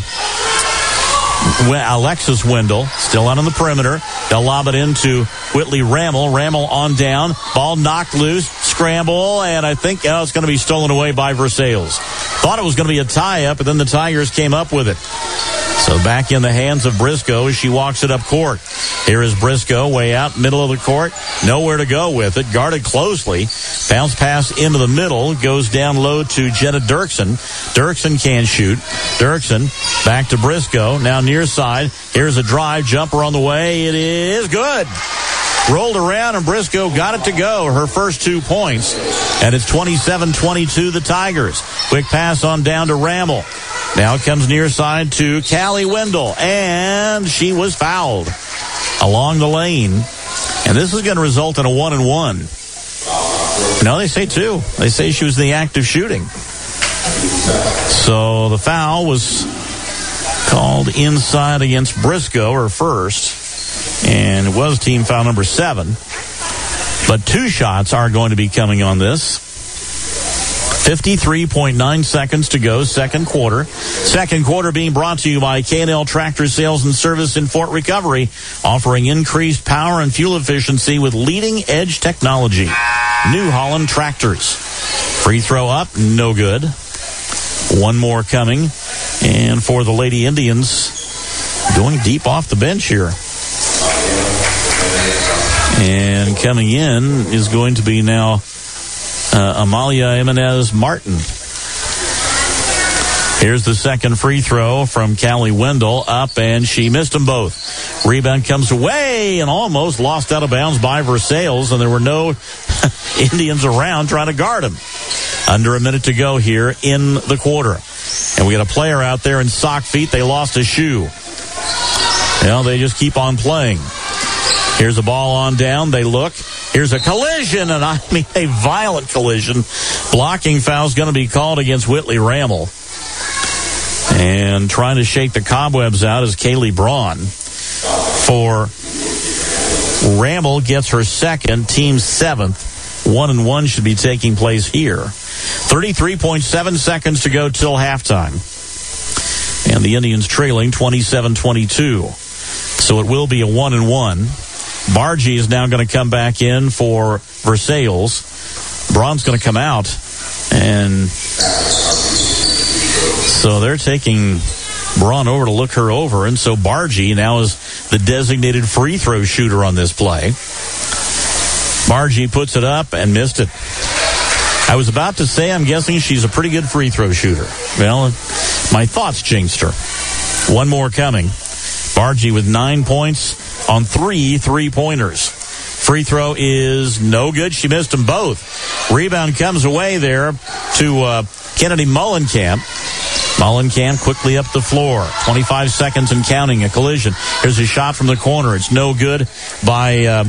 Alexis Wendell. Still out on the perimeter. They'll lob it into Whitley Rammel. Rammel on down. Ball knocked loose. Scramble. And I think oh, it's going to be stolen away by Versailles. Thought it was going to be a tie-up, but then the Tigers came up with it. So back in the hands of Briscoe as she walks it up court. Here is Briscoe way out, middle of the court. Nowhere to go with it. Guarded closely. Bounce pass into the middle. Goes down low to Jenna Dirksen. Dirksen can shoot. Dirksen back to Briscoe. Now near side. Here's a drive. Jumper on the way. It is good. Rolled around and Briscoe got it to go. Her first two points. And it's twenty-seven twenty-two the Tigers. Quick pass on down to Rammel. Now it comes near side to Callie Wendell. And she was fouled along the lane. And this is going to result in a one and one. No, they say two. They say she was in the act of shooting. So the foul was called inside against Briscoe, her first. And it was team foul number seven. But two shots are going to be coming on this. fifty-three point nine seconds to go, second quarter. Second quarter being brought to you by K and L Tractor Sales and Service in Fort Recovery, offering increased power and fuel efficiency with leading-edge technology. New Holland tractors. Free throw up, no good. One more coming. And for the Lady Indians, going deep off the bench here. And coming in is going to be now uh, Amalia Jimenez Martin. Here's the second free throw from Callie Wendell. Up, and she missed them both. Rebound comes away and almost lost out of bounds by Versailles, and there were no Indians around trying to guard him. Under a minute to go here in the quarter. And we got a player out there in sock feet. They lost a shoe. Well, they just keep on playing. Here's a ball on down. They look. Here's a collision, and I mean a violent collision. Blocking foul's going to be called against Whitley Rammel. And trying to shake the cobwebs out is Kaylee Braun. For Rammel gets her second, team seventh. One and one should be taking place here. thirty-three point seven seconds to go till halftime. And the Indians trailing twenty-seven twenty-two. So it will be a one and one. Bargy is now going to come back in for Versailles. Braun's going to come out. And so they're taking Braun over to look her over. And so Bargy now is the designated free throw shooter on this play. Bargy puts it up and missed it. I was about to say, I'm guessing she's a pretty good free throw shooter. Well, My thoughts jinxed her. One more coming. Bargy with nine points on three three-pointers. Free throw is no good. She missed them both. Rebound comes away there to uh, Kennedy Mullenkamp. Mullenkamp quickly up the floor. twenty-five seconds and counting. A collision. Here's a shot from the corner. It's no good by... Uh,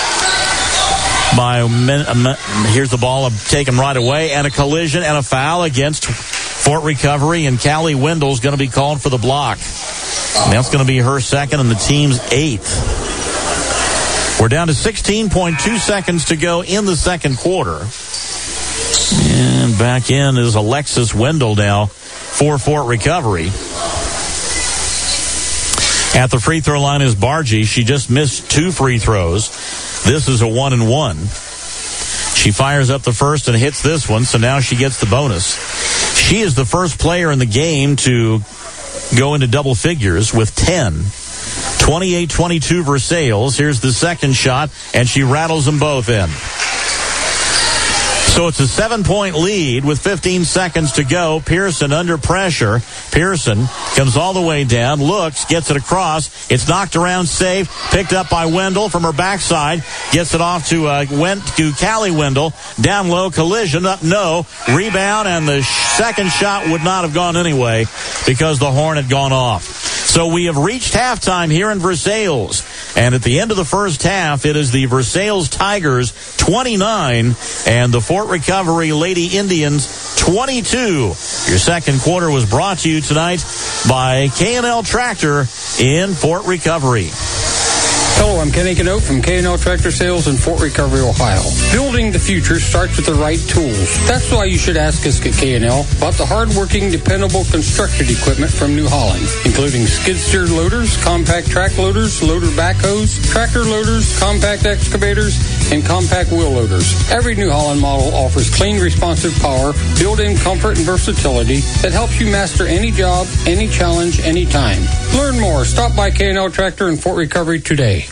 by uh, here's the ball taken right away, and a collision and a foul against Fort Recovery, and Callie Wendell's going to be called for the block. And that's going to be her second and the team's eighth. We're down to sixteen point two seconds to go in the second quarter. And back in is Alexis Wendell now for Fort Recovery. At the free throw line is Bargy. She just missed two free throws. This is a one and one. She fires up the first and hits this one, so now she gets the bonus. She is the first player in the game to go into double figures with ten. twenty-eight twenty-two Versailles. Here's the second shot, and she rattles them both in. So it's a seven-point lead with fifteen seconds to go. Pearson under pressure. Pearson comes all the way down, looks, gets it across. It's knocked around safe, picked up by Wendell from her backside. Gets it off to uh, went to Callie Wendell. Down low, collision, up no. Rebound, and the second shot would not have gone anyway because the horn had gone off. So we have reached halftime here in Versailles. And at the end of the first half, it is the Versailles Tigers twenty-nine and the Fort Recovery Lady Indians twenty-two. Your second quarter was brought to you tonight by K and L Tractor in Fort Recovery. Hello, I'm Kenny Canote from K and L Tractor Sales in Fort Recovery, Ohio. Building the future starts with the right tools. That's why you should ask us at K and L about the hard-working, dependable construction equipment from New Holland, including skid-steer loaders, compact track loaders, loader backhoes, tractor loaders, compact excavators, and compact wheel loaders. Every New Holland model offers clean, responsive power, built-in comfort and versatility that helps you master any job, any challenge, anytime. Learn more. Stop by K and L Tractor in Fort Recovery today.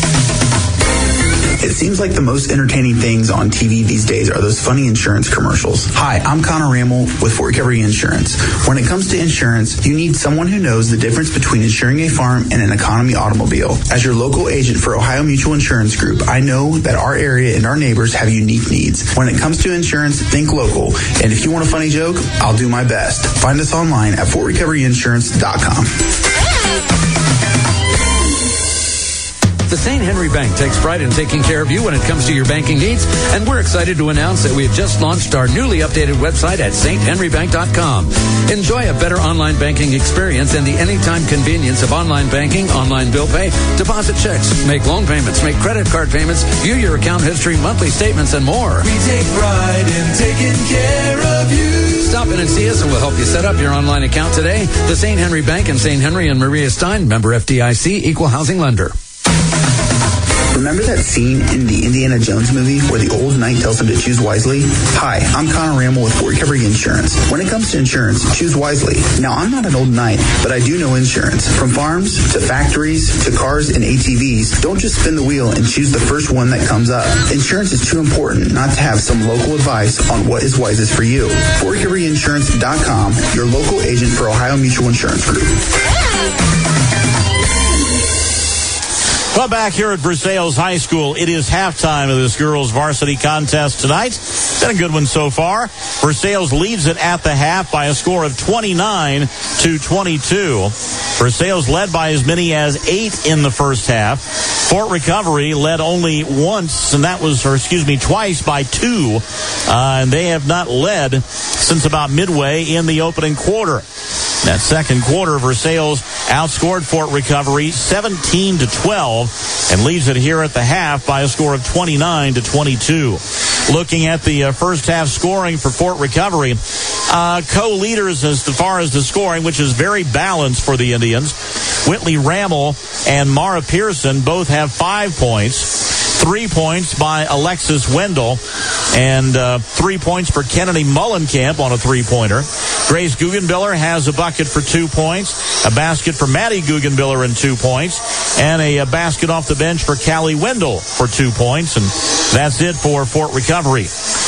It seems like the most entertaining things on T V these days are those funny insurance commercials. Hi, I'm Connor Rammel with Fort Recovery Insurance. When it comes to insurance, you need someone who knows the difference between insuring a farm and an economy automobile. As your local agent for Ohio Mutual Insurance Group, I know that our area and our neighbors have unique needs. When it comes to insurance, think local. And if you want a funny joke, I'll do my best. Find us online at fort recovery insurance dot com. The Saint Henry Bank takes pride in taking care of you when it comes to your banking needs, and we're excited to announce that we have just launched our newly updated website at saint henry bank dot com. Enjoy a better online banking experience and the anytime convenience of online banking, online bill pay, deposit checks, make loan payments, make credit card payments, view your account history, monthly statements, and more. We take pride in taking care of you. Stop in and see us, and we'll help you set up your online account today. The Saint Henry Bank in Saint Henry and Maria Stein, member F D I C, equal housing lender. Remember that scene in the Indiana Jones movie where the old knight tells him to choose wisely? Hi, I'm Connor Rammel with Fort Recovery Insurance. When it comes to insurance, choose wisely. Now, I'm not an old knight, but I do know insurance. From farms to factories to cars and A T Vs, don't just spin the wheel and choose the first one that comes up. Insurance is too important not to have some local advice on what is wisest for you. Fort Recovery Insurance dot com, your local agent for Ohio Mutual Insurance Group. Well, back here at Versailles High School, it is halftime of this girls' varsity contest tonight. Been a good one so far. Versailles leads it at the half by a score of twenty-nine to twenty-two. Versailles led by as many as eight in the first half. Fort Recovery led only once, and that was, or excuse me, twice by two. Uh, and they have not led since about midway in the opening quarter. That second quarter, Versailles outscored Fort Recovery seventeen to twelve and leads it here at the half by a score of twenty-nine to twenty-two. Looking at the uh, first half scoring for Fort Recovery, uh, co-leaders as far as the scoring, which is very balanced for the Indians. Whitley Rammel and Mara Pearson both have five points. Three points by Alexis Wendell, and uh, three points for Kennedy Mullenkamp on a three-pointer. Grace Guggenbiller has a bucket for two points, a basket for Maddie Guggenbiller and two points, and a, a basket off the bench for Callie Wendell for two points, and that's it for Fort Recovery.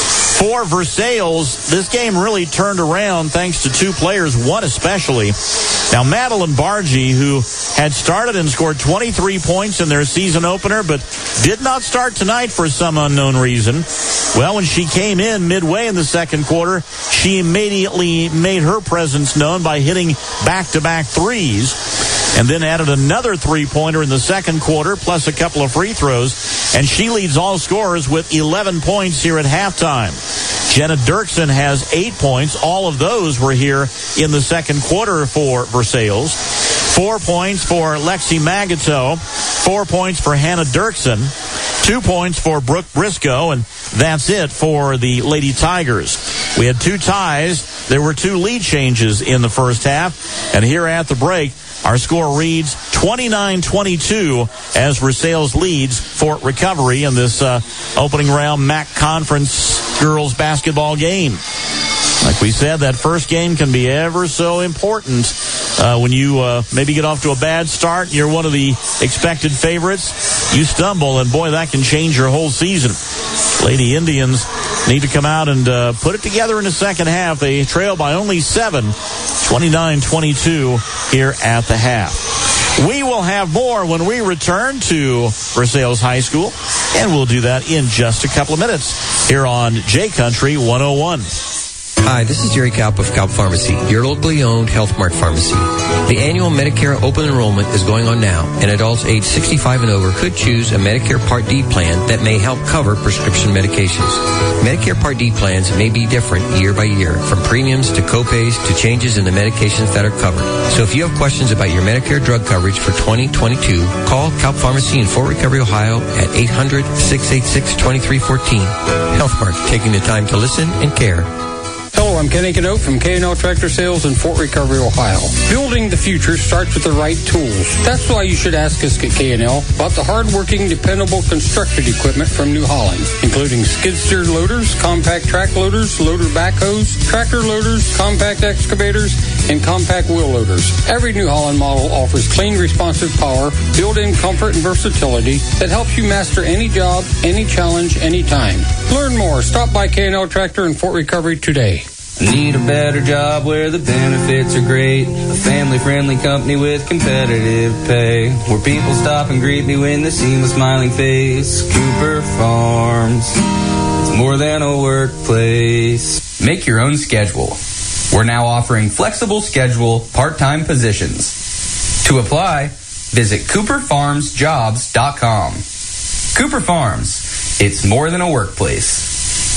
For Versailles, this game really turned around thanks to two players, one especially. Now, Madeline Bargy, who had started and scored twenty-three points in their season opener, but did not start tonight for some unknown reason. Well, when she came in midway in the second quarter, she immediately made her presence known by hitting back-to-back threes, and then added another three-pointer in the second quarter, plus a couple of free throws, and she leads all scorers with eleven points here at halftime. Jenna Dirksen has eight points. All of those were here in the second quarter for Versailles. Four points for Lexi Magato. Four points for Hannah Dirksen. Two points for Brooke Briscoe, and that's it for the Lady Tigers. We had two ties. There were two lead changes in the first half, and here at the break, our score reads twenty-nine twenty-two as Versailles leads Fort Recovery in this uh, opening round M A C Conference girls basketball game. Like we said, that first game can be ever so important uh, when you uh, maybe get off to a bad start. You're one of the expected favorites. You stumble, and boy, that can change your whole season. Lady Indians need to come out and uh, put it together in the second half. They trail by only seven, twenty-nine twenty-two here at the half. We will have more when we return to Versailles High School, and we'll do that in just a couple of minutes here on J Country one oh one. Hi, this is Jerry Kaup of Kaup Pharmacy, your locally owned Health Mart pharmacy. The annual Medicare open enrollment is going on now, and adults age sixty-five and over could choose a Medicare Part D plan that may help cover prescription medications. Medicare Part D plans may be different year by year, from premiums to copays to changes in the medications that are covered. So if you have questions about your Medicare drug coverage for twenty twenty-two, call Kaup Pharmacy in Fort Recovery, Ohio at eight hundred, six eight six, two three one four. Health Mart, taking the time to listen and care. Hello, I'm Kenny Canoe from K and L Tractor Sales in Fort Recovery, Ohio. Building the future starts with the right tools. That's why you should ask us at K and L about the hard-working, dependable construction equipment from New Holland, including skid-steer loaders, compact track loaders, loader backhoes, tractor loaders, compact excavators, and compact wheel loaders. Every New Holland model offers clean, responsive power, built-in comfort and versatility that helps you master any job, any challenge, anytime. Learn more. Stop by K and L Tractor in Fort Recovery today. Need a better job where the benefits are great. A family-friendly company with competitive pay. Where people stop and greet me when they see my smiling face. Cooper Farms. It's more than a workplace. Make your own schedule. We're now offering flexible schedule part-time positions. To apply, visit cooper farms jobs dot com. Cooper Farms. It's more than a workplace.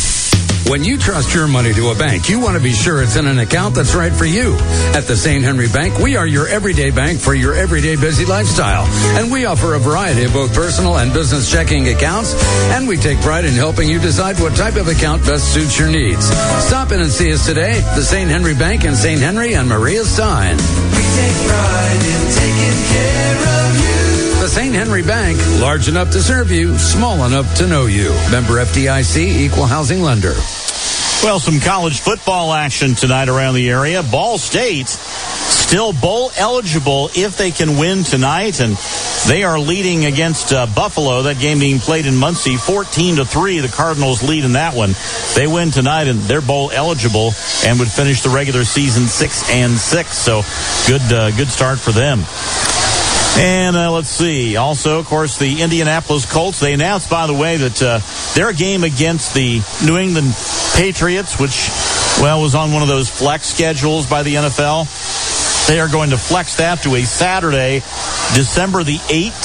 When you trust your money to a bank, you want to be sure it's in an account that's right for you. At the Saint Henry Bank, we are your everyday bank for your everyday busy lifestyle. And we offer a variety of both personal and business checking accounts. And we take pride in helping you decide what type of account best suits your needs. Stop in and see us today. The Saint Henry Bank in Saint Henry and Maria Stein. We take pride in taking care of you. The Saint Henry Bank, large enough to serve you, small enough to know you. Member F D I C, Equal Housing Lender. Well, some college football action tonight around the area. Ball State still bowl eligible if they can win tonight, and they are leading against uh, Buffalo. That game being played in Muncie, fourteen to three. The Cardinals lead in that one. They win tonight, and they're bowl eligible and would finish the regular season six and six. So good, uh, good start for them. And uh, let's see. Also, of course, the Indianapolis Colts. They announced, by the way, that uh, their game against the New England Patriots, which, well, was on one of those flex schedules by the N F L, they are going to flex that to a Saturday, December the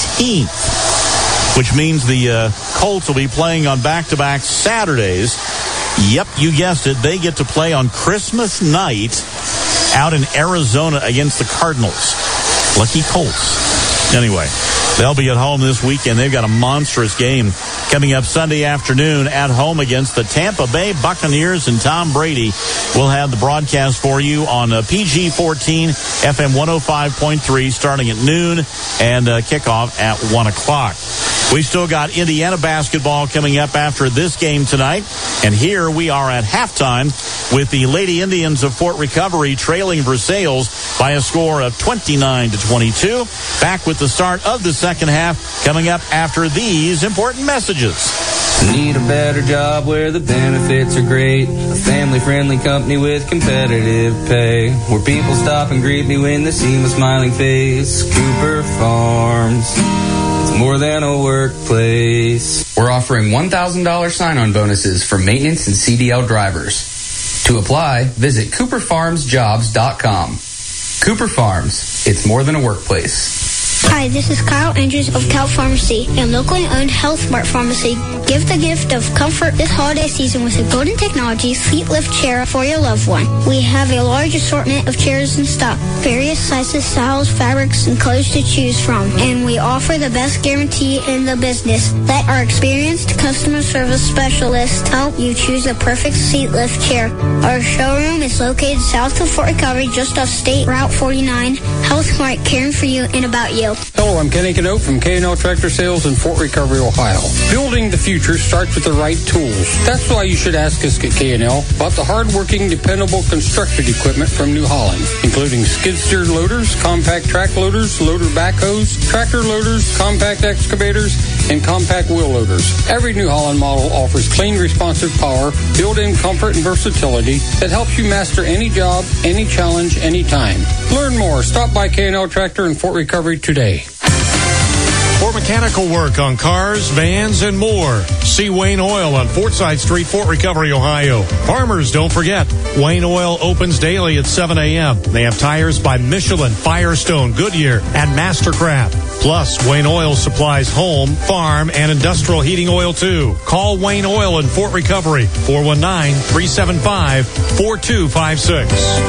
eighteenth, which means the uh, Colts will be playing on back-to-back Saturdays. Yep, you guessed it. They get to play on Christmas night out in Arizona against the Cardinals. Lucky Colts. Anyway, they'll be at home this weekend. They've got a monstrous game coming up Sunday afternoon at home against the Tampa Bay Buccaneers, and Tom Brady will have the broadcast for you on uh, P G fourteen, F M one oh five point three, starting at noon and uh, kickoff at one o'clock. We still got Indiana basketball coming up after this game tonight. And here we are at halftime with the Lady Indians of Fort Recovery trailing Versailles by a score of twenty-nine to twenty-two. Back with the start of the second half coming up after these important messages. Need a better job where the benefits are great. A family-friendly company with competitive pay. Where people stop and greet me when they see my smiling face. Cooper Farms. It's more than a workplace. We're offering one thousand dollars sign-on bonuses for maintenance and C D L drivers. To apply, visit cooper farms jobs dot com. Cooper Farms. It's more than a workplace. Hi, this is Kyle Andrews of Cal Pharmacy, a locally owned Health Smart Pharmacy. Give the gift of comfort this holiday season with a Golden Technology seat lift chair for your loved one. We have a large assortment of chairs in stock, various sizes, styles, fabrics, and colors to choose from, and we offer the best guarantee in the business. Let our experienced customer service specialists help you choose the perfect seat lift chair. Our showroom is located south of Fort Recovery, just off State Route forty-nine. Health Smart, caring for you and about you. Hello, I'm Kenny Canote from K and L Tractor Sales in Fort Recovery, Ohio. Building the future starts with the right tools. That's why you should ask us at K and L about the hard-working, dependable construction equipment from New Holland, including skid steer loaders, compact track loaders, loader backhoes, tractor loaders, compact excavators, and compact wheel loaders. Every New Holland model offers clean, responsive power, built-in comfort and versatility that helps you master any job, any challenge, anytime. Learn more. Stop by K and L Tractor in Fort Recovery today. For mechanical work on cars, vans, and more, see Wayne Oil on Fortside Street, Fort Recovery, Ohio. Farmers, don't forget, Wayne Oil opens daily at seven a.m. They have tires by Michelin, Firestone, Goodyear, and Mastercraft. Plus, Wayne Oil supplies home, farm, and industrial heating oil, too. Call Wayne Oil in Fort Recovery, four one nine, three seven five, four two five six.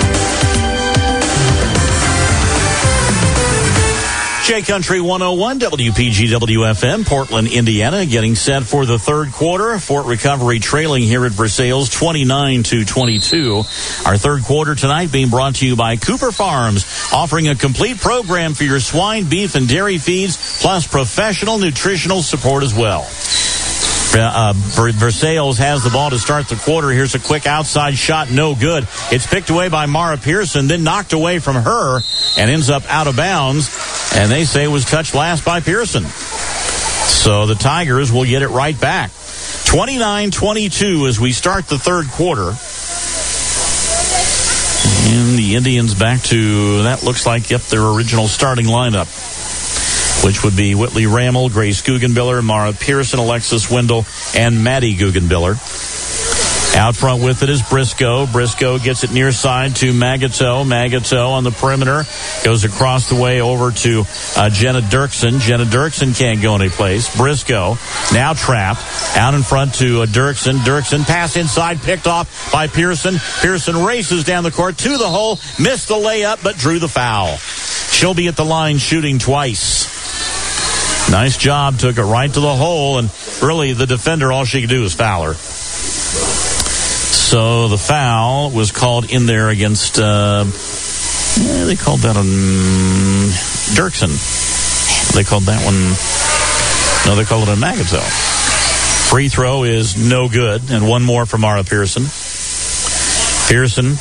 J Country one oh one, W P G W F M, Portland, Indiana, getting set for the third quarter. Fort Recovery trailing here at Versailles, twenty-nine to twenty-two. Our third quarter tonight being brought to you by Cooper Farms, offering a complete program for your swine, beef, and dairy feeds, plus professional nutritional support as well. Uh, Versailles has the ball to start the quarter. Here's a quick outside shot, no good. It's picked away by Mara Pearson, then knocked away from her, and ends up out of bounds. And they say it was touched last by Pearson. So the Tigers will get it right back. twenty-nine twenty-two as we start the third quarter. And the Indians back to, that looks like, yep, their original starting lineup, which would be Whitley Rammel, Grace Guggenbiller, Mara Pearson, Alexis Wendell, and Maddie Guggenbiller. Out front with it is Briscoe. Briscoe gets it near side to Magato. Magato on the perimeter goes across the way over to uh, Jenna Dirksen. Jenna Dirksen can't go anyplace. Briscoe now trapped out in front to uh, Dirksen. Dirksen pass inside, picked off by Pearson. Pearson races down the court to the hole, missed the layup, but drew the foul. She'll be at the line shooting twice. Nice job, took it right to the hole, and really the defender, all she could do was foul her. So the foul was called in there against, uh, yeah, they called that on Dirksen. They called that one, no, they called it on Magato. Free throw is no good, and one more for Mara Pearson. Pearson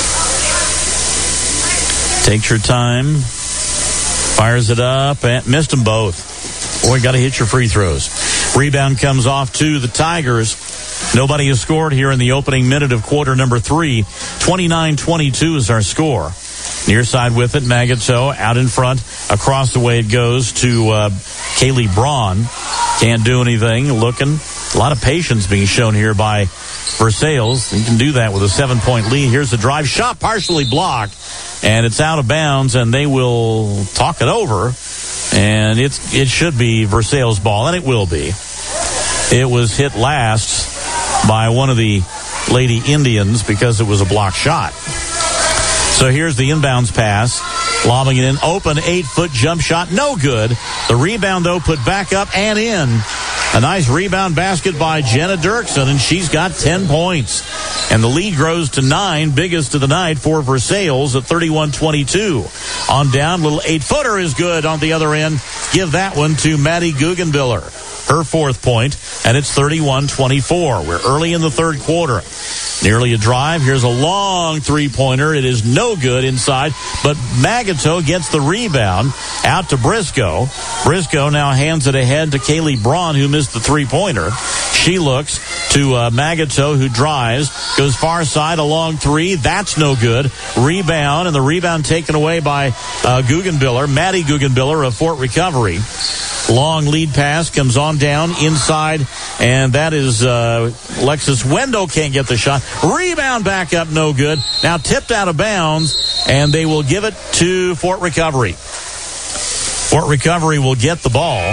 takes her time, fires it up, and missed them both. Boy, got to hit your free throws. Rebound comes off to the Tigers. Nobody has scored here in the opening minute of quarter number three. twenty-nine twenty-two is our score. Near side with it, Magato out in front. Across the way it goes to uh, Kaylee Braun. Can't do anything. Looking. A lot of patience being shown here by Versailles. You can do that with a seven-point lead. Here's the drive. Shot partially blocked, and it's out of bounds, and they will talk it over. And it's it should be Versailles' ball, and it will be. It was hit last by one of the Lady Indians because it was a blocked shot. So here's the inbounds pass. Lobbing it in. Open eight-foot jump shot. No good. The rebound, though, put back up and in. A nice rebound basket by Jenna Dirksen, and she's got ten points. And the lead grows to nine, biggest of the night for Versailles at thirty-one twenty-two. On down, little eight-footer is good on the other end. Give that one to Maddie Guggenbiller. Her fourth point, and it's thirty-one twenty-four. We're early in the third quarter. Nearly a drive. Here's a long three-pointer. It is no good inside, but Magato gets the rebound out to Briscoe. Briscoe now hands it ahead to Kaylee Braun, who missed the three-pointer. She looks to uh, Magato, who drives, goes far side, a long three. That's no good. Rebound, and the rebound taken away by uh, Guggenbiller, Maddie Guggenbiller of Fort Recovery. Long lead pass comes on down inside, and that is uh, Lexus Wendell can't get the shot. Rebound back up, no good. Now tipped out of bounds, and they will give it to Fort Recovery. Fort Recovery will get the ball.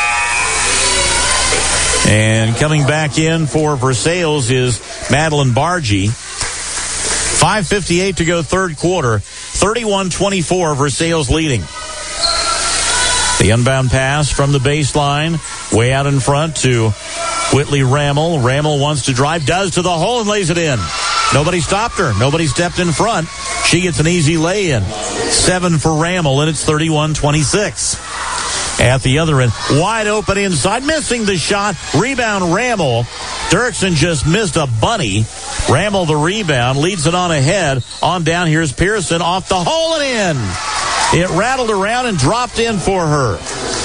And coming back in for Versailles is Madeline Bargy. five fifty-eight to go third quarter. thirty-one twenty-four, Versailles leading. The unbound pass from the baseline, way out in front to Whitley Rammel. Rammel wants to drive, does to the hole and lays it in. Nobody stopped her. Nobody stepped in front. She gets an easy lay-in. Seven for Rammel, and it's thirty-one twenty-six. At the other end, wide open inside, missing the shot. Rebound, Rammel. Dirksen just missed a bunny. Rammel the rebound, leads it on ahead. On down, here's Pearson off the hole and in. It rattled around and dropped in for her.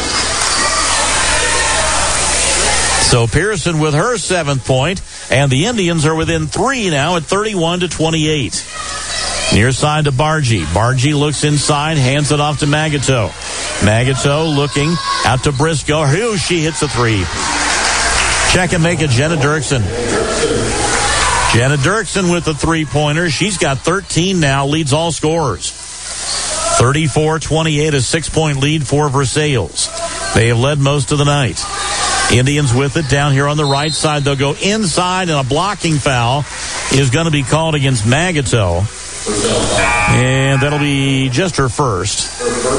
So Pearson with her seventh point, and the Indians are within three now at thirty-one to twenty-eight. Near side to Bargy. Bargy looks inside, hands it off to Magato. Magato looking out to Briscoe. Who she hits a three. Check and make it Jenna Dirksen. Jenna Dirksen with the three-pointer. She's got thirteen now, leads all scorers. thirty-four twenty-eight, a six-point lead for Versailles. They have led most of the night. Indians with it down here on the right side. They'll go inside, and a blocking foul is going to be called against Magato. And that'll be just her first.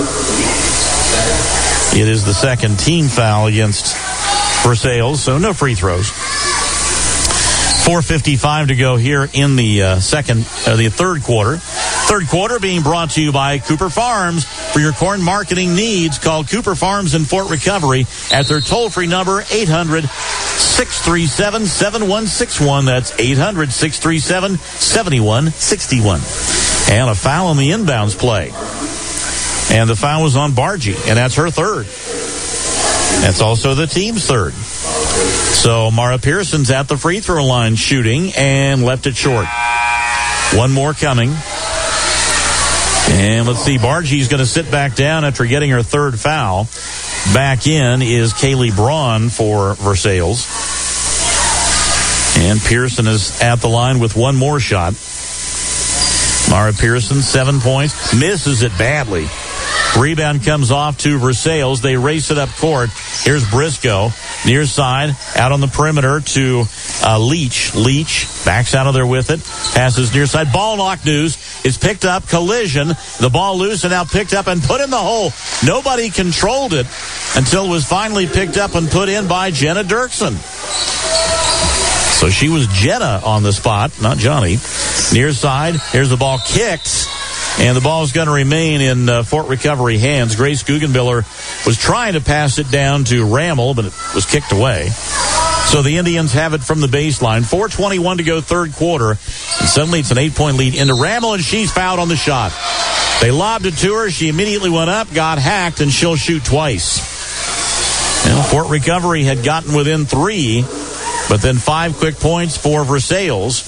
It is the second team foul against Versailles, so no free throws. four fifty-five to go here in the uh, second, uh, the third quarter. Third quarter being brought to you by Cooper Farms. For your corn marketing needs, call Cooper Farms in Fort Recovery at their toll-free number, eight hundred, six three seven, seven one six one. That's eight hundred, six three seven, seven one six one. And a foul on the inbounds play. And the foul was on Bargy, and that's her third. That's also the team's third. So Mara Pearson's at the free throw line shooting and left it short. One more coming. And let's see, Bargy's going to sit back down after getting her third foul. Back in is Kaylee Braun for Versailles. And Pearson is at the line with one more shot. Mara Pearson, seven points, misses it badly. Rebound comes off to Versailles. They race it up court. Here's Briscoe, near side, out on the perimeter to uh, Leach. Leach backs out of there with it. Passes near side. Ball knock news. It's picked up. Collision. The ball loose and now picked up and put in the hole. Nobody controlled it until it was finally picked up and put in by Jenna Dirksen. So she was Jenna on the spot, not Johnny. Near side. Here's the ball kicked. And the ball is going to remain in uh, Fort Recovery hands. Grace Guggenbiller was trying to pass it down to Rammel, but it was kicked away. So the Indians have it from the baseline. four twenty-one to go third quarter. And suddenly it's an eight-point lead into Rammel, and she's fouled on the shot. They lobbed it to her. She immediately went up, got hacked, and she'll shoot twice. Well, Fort Recovery had gotten within three, but then five quick points for Versailles.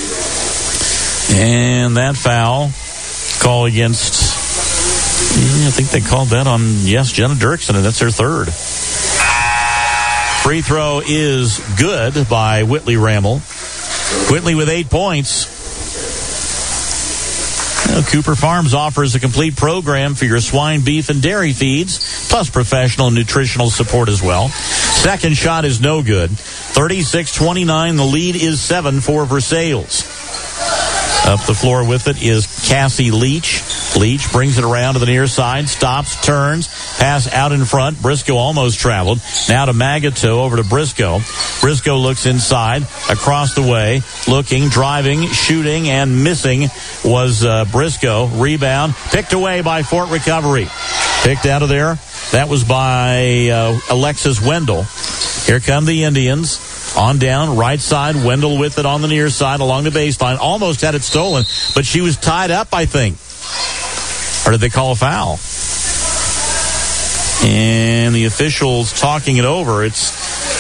And that foul call against, I think they called that on, yes, Jenna Dirksen, and that's her third. Free throw is good by Whitley Rammel. Whitley with eight points. Now, Cooper Farms offers a complete program for your swine, beef, and dairy feeds, plus professional nutritional support as well. Second shot is no good. thirty-six twenty-nine, the lead is seven for Versailles. Up the floor with it is Cassie Leach. Leach brings it around to the near side, stops, turns, pass out in front. Briscoe almost traveled. Now to Magato, over to Briscoe. Briscoe looks inside, across the way, looking, driving, shooting, and missing was uh, Briscoe. Rebound, picked away by Fort Recovery. Picked out of there. That was by uh, Alexis Wendell. Here come the Indians. On down, right side, Wendell with it on the near side along the baseline. Almost had it stolen, but she was tied up, I think. Or did they call a foul? And the officials talking it over. It's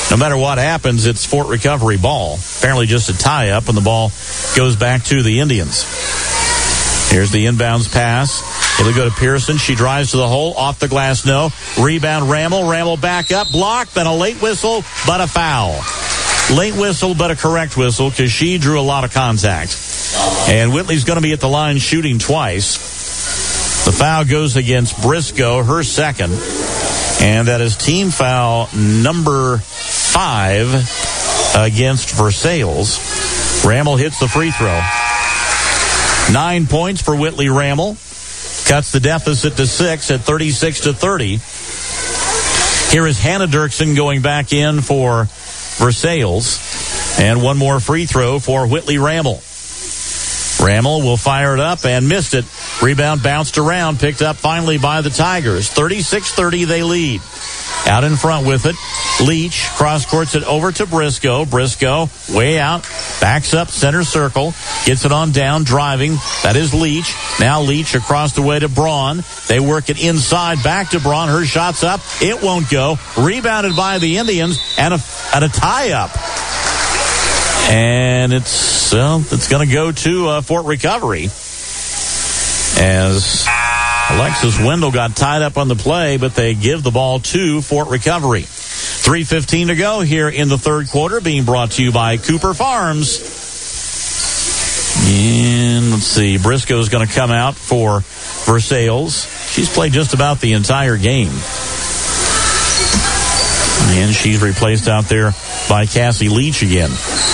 no matter what happens, it's Fort Recovery ball. Apparently just a tie-up, and the ball goes back to the Indians. Here's the inbounds pass. It'll go to Pearson. She drives to the hole. Off the glass, no. Rebound, Rammel. Rammel back up. Blocked. Then a late whistle, but a foul. Late whistle, but a correct whistle because she drew a lot of contact. And Whitley's going to be at the line shooting twice. The foul goes against Briscoe, her second. And that is team foul number five against Versailles. Rammel hits the free throw. Nine points for Whitley Rammel. Cuts the deficit to six at thirty-six to thirty. Here is Hannah Dirksen going back in for Versailles. And one more free throw for Whitley Rammel. Rammel will fire it up and missed it. Rebound bounced around, picked up finally by the Tigers. thirty-six thirty they lead. Out in front with it. Leach cross-courts it over to Briscoe. Briscoe way out. Backs up center circle. Gets it on down, driving. That is Leach. Now Leach across the way to Braun. They work it inside. Back to Braun. Her shot's up. It won't go. Rebounded by the Indians. And a, and a tie-up. And it's, well, it's going to go to uh, Fort Recovery. As Alexis Wendell got tied up on the play, but they give the ball to Fort Recovery. three fifteen to go here in the third quarter, being brought to you by Cooper Farms. And let's see, Briscoe's going to come out for Versailles. She's played just about the entire game. And she's replaced out there by Cassie Leach again.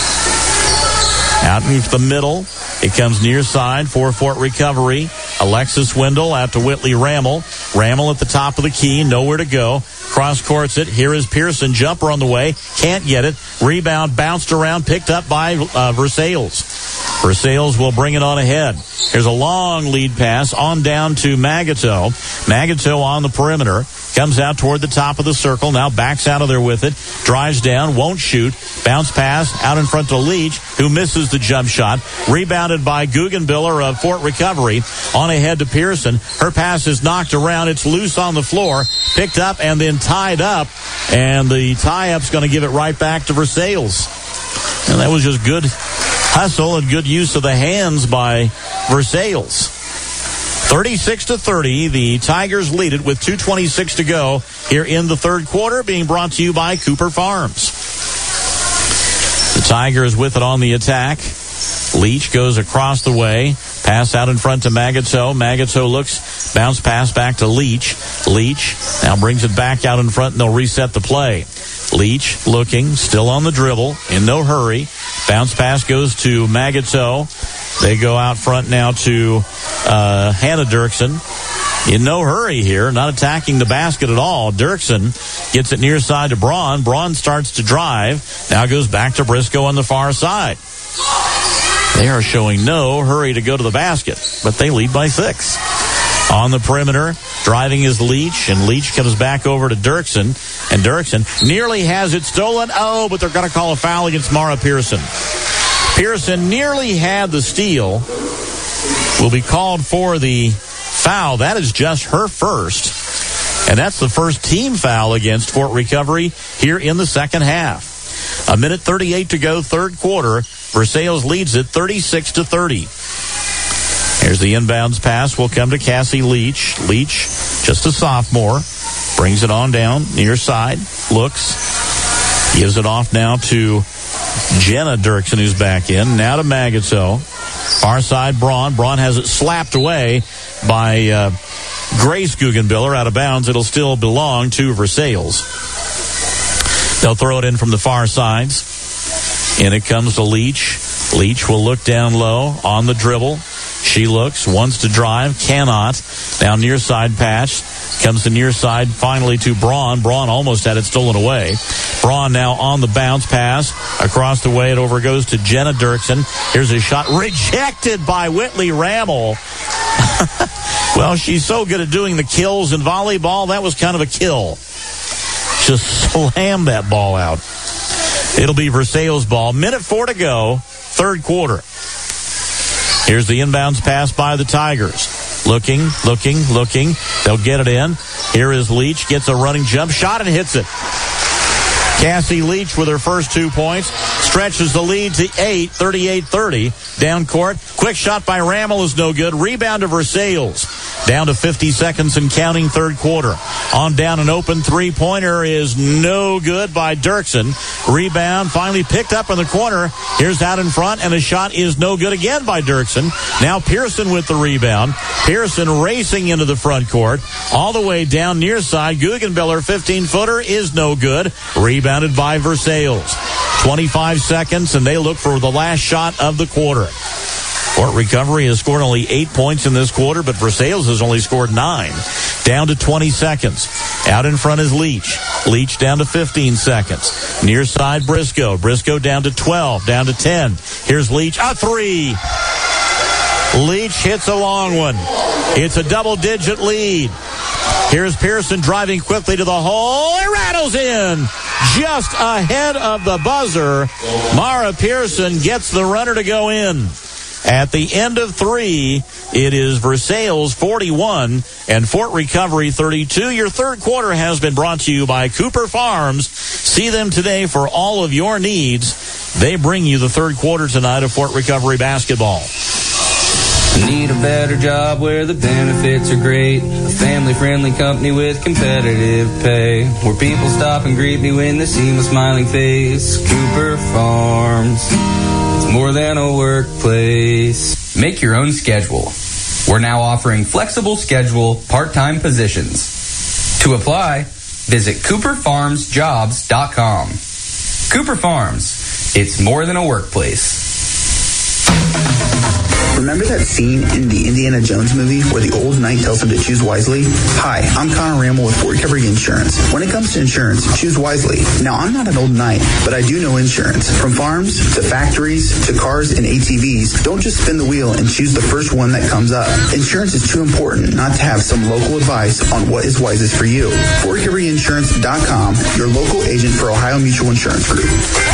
Out in the middle, it comes near side for Fort Recovery. Alexis Wendell out to Whitley Rammel. Rammel at the top of the key, nowhere to go. Cross courts it. Here is Pearson, jumper on the way. Can't get it. Rebound bounced around, picked up by uh, Versailles. Versailles will bring it on ahead. Here's a long lead pass on down to Magato. Magato on the perimeter. Comes out toward the top of the circle. Now backs out of there with it. Drives down. Won't shoot. Bounce pass out in front to Leach, who misses the jump shot. Rebounded by Guggenbiller of Fort Recovery. On ahead to Pearson. Her pass is knocked around. It's loose on the floor. Picked up and then tied up. And the tie-up's going to give it right back to Versailles. And that was just good hustle and good use of the hands by Versailles. thirty-six to thirty, the Tigers lead it with two twenty-six to go here in the third quarter, being brought to you by Cooper Farms. The Tigers with it on the attack. Leach goes across the way. Pass out in front to Magato. Magato looks, bounce pass back to Leach. Leach now brings it back out in front, and they'll reset the play. Leach looking, still on the dribble, in no hurry. Bounce pass goes to Magato. They go out front now to uh, Hannah Dirksen. In no hurry here, not attacking the basket at all. Dirksen gets it near side to Braun. Braun starts to drive. Now goes back to Briscoe on the far side. They are showing no hurry to go to the basket, but they lead by six. On the perimeter, driving is Leach, and Leach comes back over to Dirksen, and Dirksen nearly has it stolen. Oh, but they're going to call a foul against Mara Pearson. Pearson nearly had the steal. Will be called for the foul. That is just her first. And that's the first team foul against Fort Recovery here in the second half. A minute thirty-eight to go, third quarter. Versailles leads it thirty-six to thirty. Here's the inbounds pass. Will come to Cassie Leach. Leach, just a sophomore. Brings it on down, near side. Looks. Gives it off now to Jenna Dirksen, who's back in. Now to Magato. Far side, Braun. Braun has it slapped away by uh, Grace Guggenbiller out of bounds. It'll still belong to Versailles. They'll throw it in from the far sides. And it comes to Leach. Leach will look down low on the dribble. She looks, wants to drive, cannot. Now near side patch. Comes to near side finally to Braun. Braun almost had it stolen away. Braun now on the bounce pass. Across the way, it over goes to Jenna Dirksen. Here's a shot rejected by Whitley Rammel. Well, she's so good at doing the kills in volleyball. That was kind of a kill. Just slammed that ball out. It'll be Versailles' ball. Minute four to go, third quarter. Here's the inbounds pass by the Tigers. Looking, looking, looking. They'll get it in. Here is Leach. Gets a running jump shot and hits it. Cassie Leach with her first two points stretches the lead to eight, thirty-eight thirty. Down court. Quick shot by Rammel is no good. Rebound to Versailles. Down to fifty seconds and counting, third quarter. On down, an open three-pointer is no good by Dirksen. Rebound finally picked up in the corner. Here's out in front, and a shot is no good again by Dirksen. Now Pearson with the rebound. Pearson racing into the front court. All the way down near side. Guggenbiller, fifteen-footer, is no good. Rebounded by Versailles. twenty-five seconds, and they look for the last shot of the quarter. Fort Recovery has scored only eight points in this quarter, but Versailles has only scored nine. Down to twenty seconds. Out in front is Leach. Leach down to fifteen seconds. Near side, Briscoe. Briscoe down to twelve, down to ten. Here's Leach. A three. Leach hits a long one. It's a double-digit lead. Here's Pearson driving quickly to the hole. It rattles in. Just ahead of the buzzer. Mara Pearson gets the runner to go in. At the end of three, it is Versailles forty-one and Fort Recovery thirty-two. Your third quarter has been brought to you by Cooper Farms. See them today for all of your needs. They bring you the third quarter tonight of Fort Recovery basketball. Need a better job where the benefits are great. A family-friendly company with competitive pay. Where people stop and greet me when they see my smiling face. Cooper Farms. It's more than a workplace. Make your own schedule. We're now offering flexible schedule part-time positions. To apply, visit cooper farms jobs dot com. Cooper Farms. It's more than a workplace. Remember that scene in the Indiana Jones movie where the old knight tells him to choose wisely? Hi, I'm Connor Rammel with Fort Recovery Insurance. When it comes to insurance, choose wisely. Now, I'm not an old knight, but I do know insurance. From farms to factories to cars and A T Vs, don't just spin the wheel and choose the first one that comes up. Insurance is too important not to have some local advice on what is wisest for you. Fort Recovery Insurance dot com, your local agent for Ohio Mutual Insurance Group.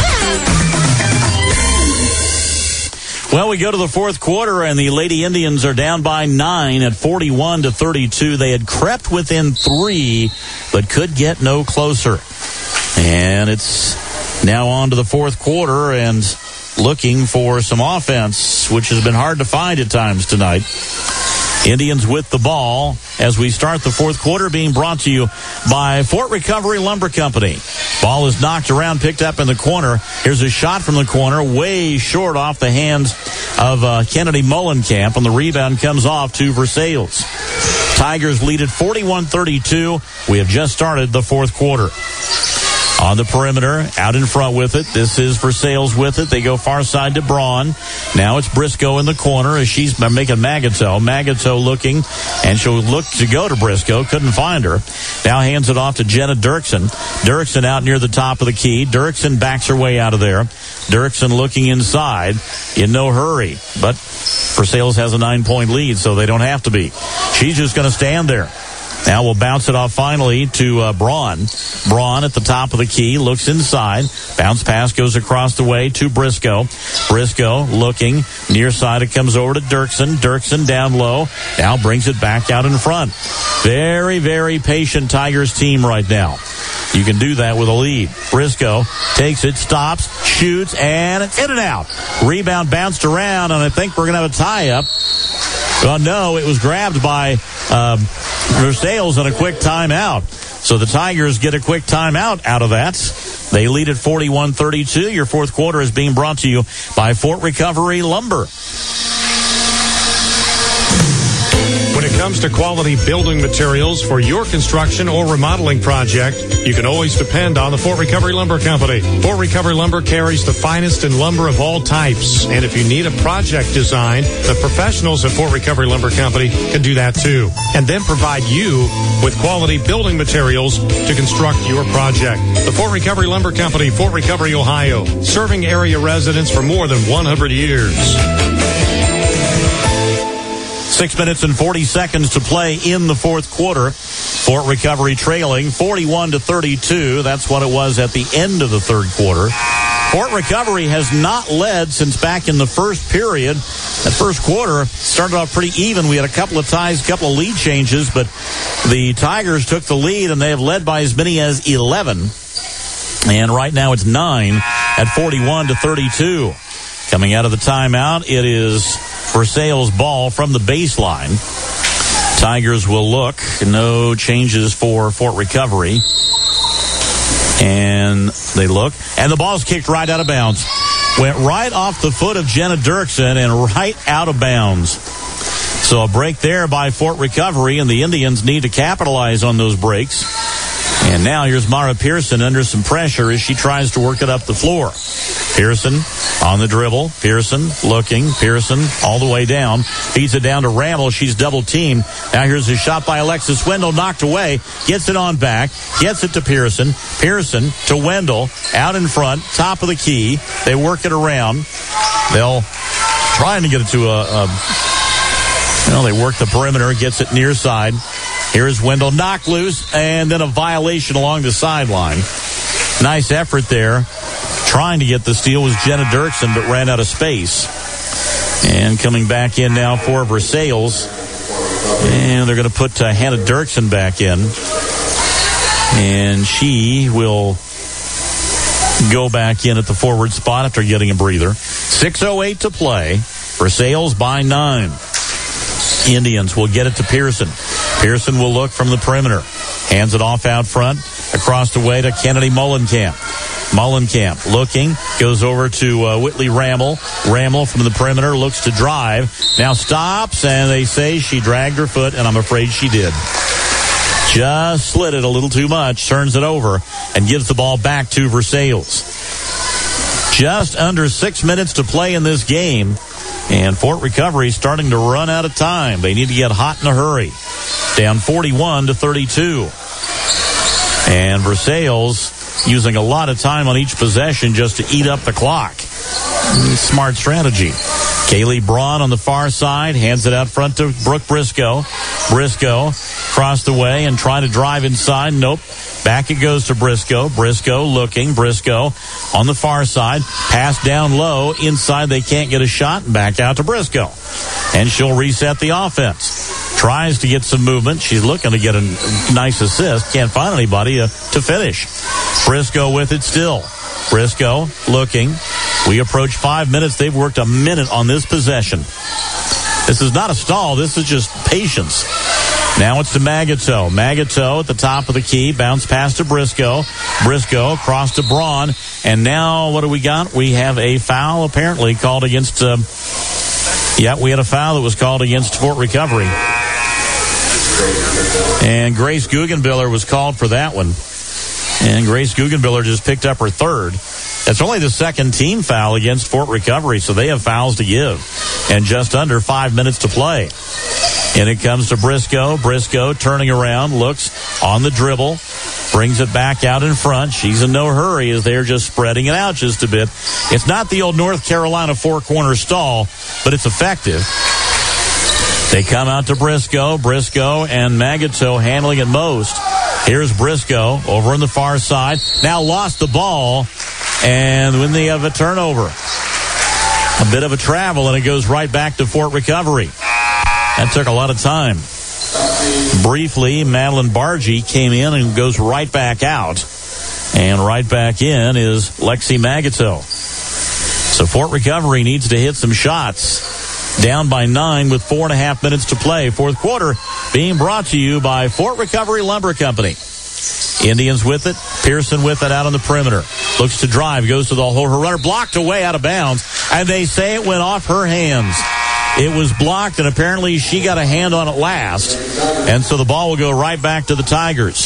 Well, we go to the fourth quarter, and the Lady Indians are down by nine at forty-one to thirty-two. They had crept within three, but could get no closer. And it's now on to the fourth quarter and looking for some offense, which has been hard to find at times tonight. Indians with the ball as we start the fourth quarter, being brought to you by Fort Recovery Lumber Company. Ball is knocked around, picked up in the corner. Here's a shot from the corner, way short off the hands of uh, Kennedy Mullenkamp, and the rebound comes off to Versailles. Tigers lead at forty-one thirty-two. We have just started the fourth quarter. On the perimeter, out in front with it. This is Versailles with it. They go far side to Braun. Now it's Briscoe in the corner as she's making Magato. Magato looking, and she'll look to go to Briscoe. Couldn't find her. Now hands it off to Jenna Dirksen. Dirksen out near the top of the key. Dirksen backs her way out of there. Dirksen looking inside in no hurry. But Versailles has a nine-point lead, so they don't have to be. She's just going to stand there. Now we'll bounce it off finally to uh, Braun. Braun at the top of the key, looks inside. Bounce pass goes across the way to Briscoe. Briscoe looking near side. It comes over to Dirksen. Dirksen down low. Now brings it back out in front. Very, very patient Tigers team right now. You can do that with a lead. Briscoe takes it, stops, shoots, and it's in and out. Rebound bounced around, and I think we're going to have a tie-up. Well, no, it was grabbed by um, Versailles on a quick timeout. So the Tigers get a quick timeout out of that. They lead at forty-one thirty-two. Your fourth quarter is being brought to you by Fort Recovery Lumber. When it comes to quality building materials for your construction or remodeling project, you can always depend on the Fort Recovery Lumber Company. Fort Recovery Lumber carries the finest in lumber of all types. And if you need a project designed, the professionals at Fort Recovery Lumber Company can do that too. And then provide you with quality building materials to construct your project. The Fort Recovery Lumber Company, Fort Recovery, Ohio, serving area residents for more than one hundred years. Six minutes and forty seconds to play in the fourth quarter. Fort Recovery trailing forty-one to thirty-two. That's what it was at the end of the third quarter. Fort Recovery has not led since back in the first period. That first quarter started off pretty even. We had a couple of ties, a couple of lead changes, but the Tigers took the lead, and they have led by as many as eleven. And right now it's nine at forty-one to thirty-two. Coming out of the timeout, it is Versailles' ball from the baseline. Tigers will look. No changes for Fort Recovery. And they look. And the ball's kicked right out of bounds. Went right off the foot of Jenna Dirksen and right out of bounds. So a break there by Fort Recovery, and the Indians need to capitalize on those breaks. And now here's Mara Pearson under some pressure as she tries to work it up the floor. Pearson on the dribble. Pearson looking. Pearson all the way down. Feeds it down to Ramel. She's double teamed. Now here's a shot by Alexis Wendell. Knocked away. Gets it on back. Gets it to Pearson. Pearson to Wendell. Out in front. Top of the key. They work it around. They'll trying to get it to a, a well, they work the perimeter. Gets it near side. Here's Wendell, knocked loose, and then a violation along the sideline. Nice effort there. Trying to get the steal was Jenna Dirksen, but ran out of space. And coming back in now for Versailles. And they're going to put uh, Hannah Dirksen back in. And she will go back in at the forward spot after getting a breather. six oh eight to play. Versailles by nine. Indians will get it to Pearson. Pearson will look from the perimeter. Hands it off out front. Across the way to Kennedy Mullenkamp. Mullenkamp looking. Goes over to uh, Whitley Ramel. Ramel from the perimeter looks to drive. Now stops, and they say she dragged her foot, and I'm afraid she did. Just slid it a little too much. Turns it over and gives the ball back to Versailles. Just under six minutes to play in this game. And Fort Recovery starting to run out of time. They need to get hot in a hurry. Down forty-one to thirty-two. And Versailles using a lot of time on each possession just to eat up the clock. Smart strategy. Kaylee Braun on the far side hands it out front to Brooke Briscoe. Briscoe across the way and trying to drive inside. Nope. Back it goes to Briscoe. Briscoe looking. Briscoe on the far side. Pass down low. Inside they can't get a shot. And back out to Briscoe. And she'll reset the offense. Tries to get some movement. She's looking to get a nice assist. Can't find anybody uh, to finish. Briscoe with it still. Briscoe looking. We approach five minutes. They've worked a minute on this possession. This is not a stall. This is just patience. Now it's to Magato. Magato at the top of the key. Bounce pass to Briscoe. Briscoe across to Braun. And now what do we got? We have a foul apparently called against... Uh, yeah, we had a foul that was called against Fort Recovery. And Grace Guggenbiller was called for that one. And Grace Guggenbiller just picked up her third. That's only the second team foul against Fort Recovery, so they have fouls to give. And just under five minutes to play. And it comes to Briscoe. Briscoe turning around, looks on the dribble, brings it back out in front. She's in no hurry as they're just spreading it out just a bit. It's not the old North Carolina four-corner stall, but it's effective. They come out to Briscoe. Briscoe and Magato handling it most. Here's Briscoe over on the far side. Now lost the ball, and when they have a turnover, a bit of a travel, and it goes right back to Fort Recovery. That took a lot of time. Briefly, Madeline Bargy came in and goes right back out. And right back in is Lexi Magato. So Fort Recovery needs to hit some shots. Down by nine with four and a half minutes to play. Fourth quarter being brought to you by Fort Recovery Lumber Company. Indians with it. Pearson with it out on the perimeter. Looks to drive. Goes to the hole. Her runner blocked away out of bounds. And they say it went off her hands. It was blocked, and apparently she got a hand on it last. And so the ball will go right back to the Tigers.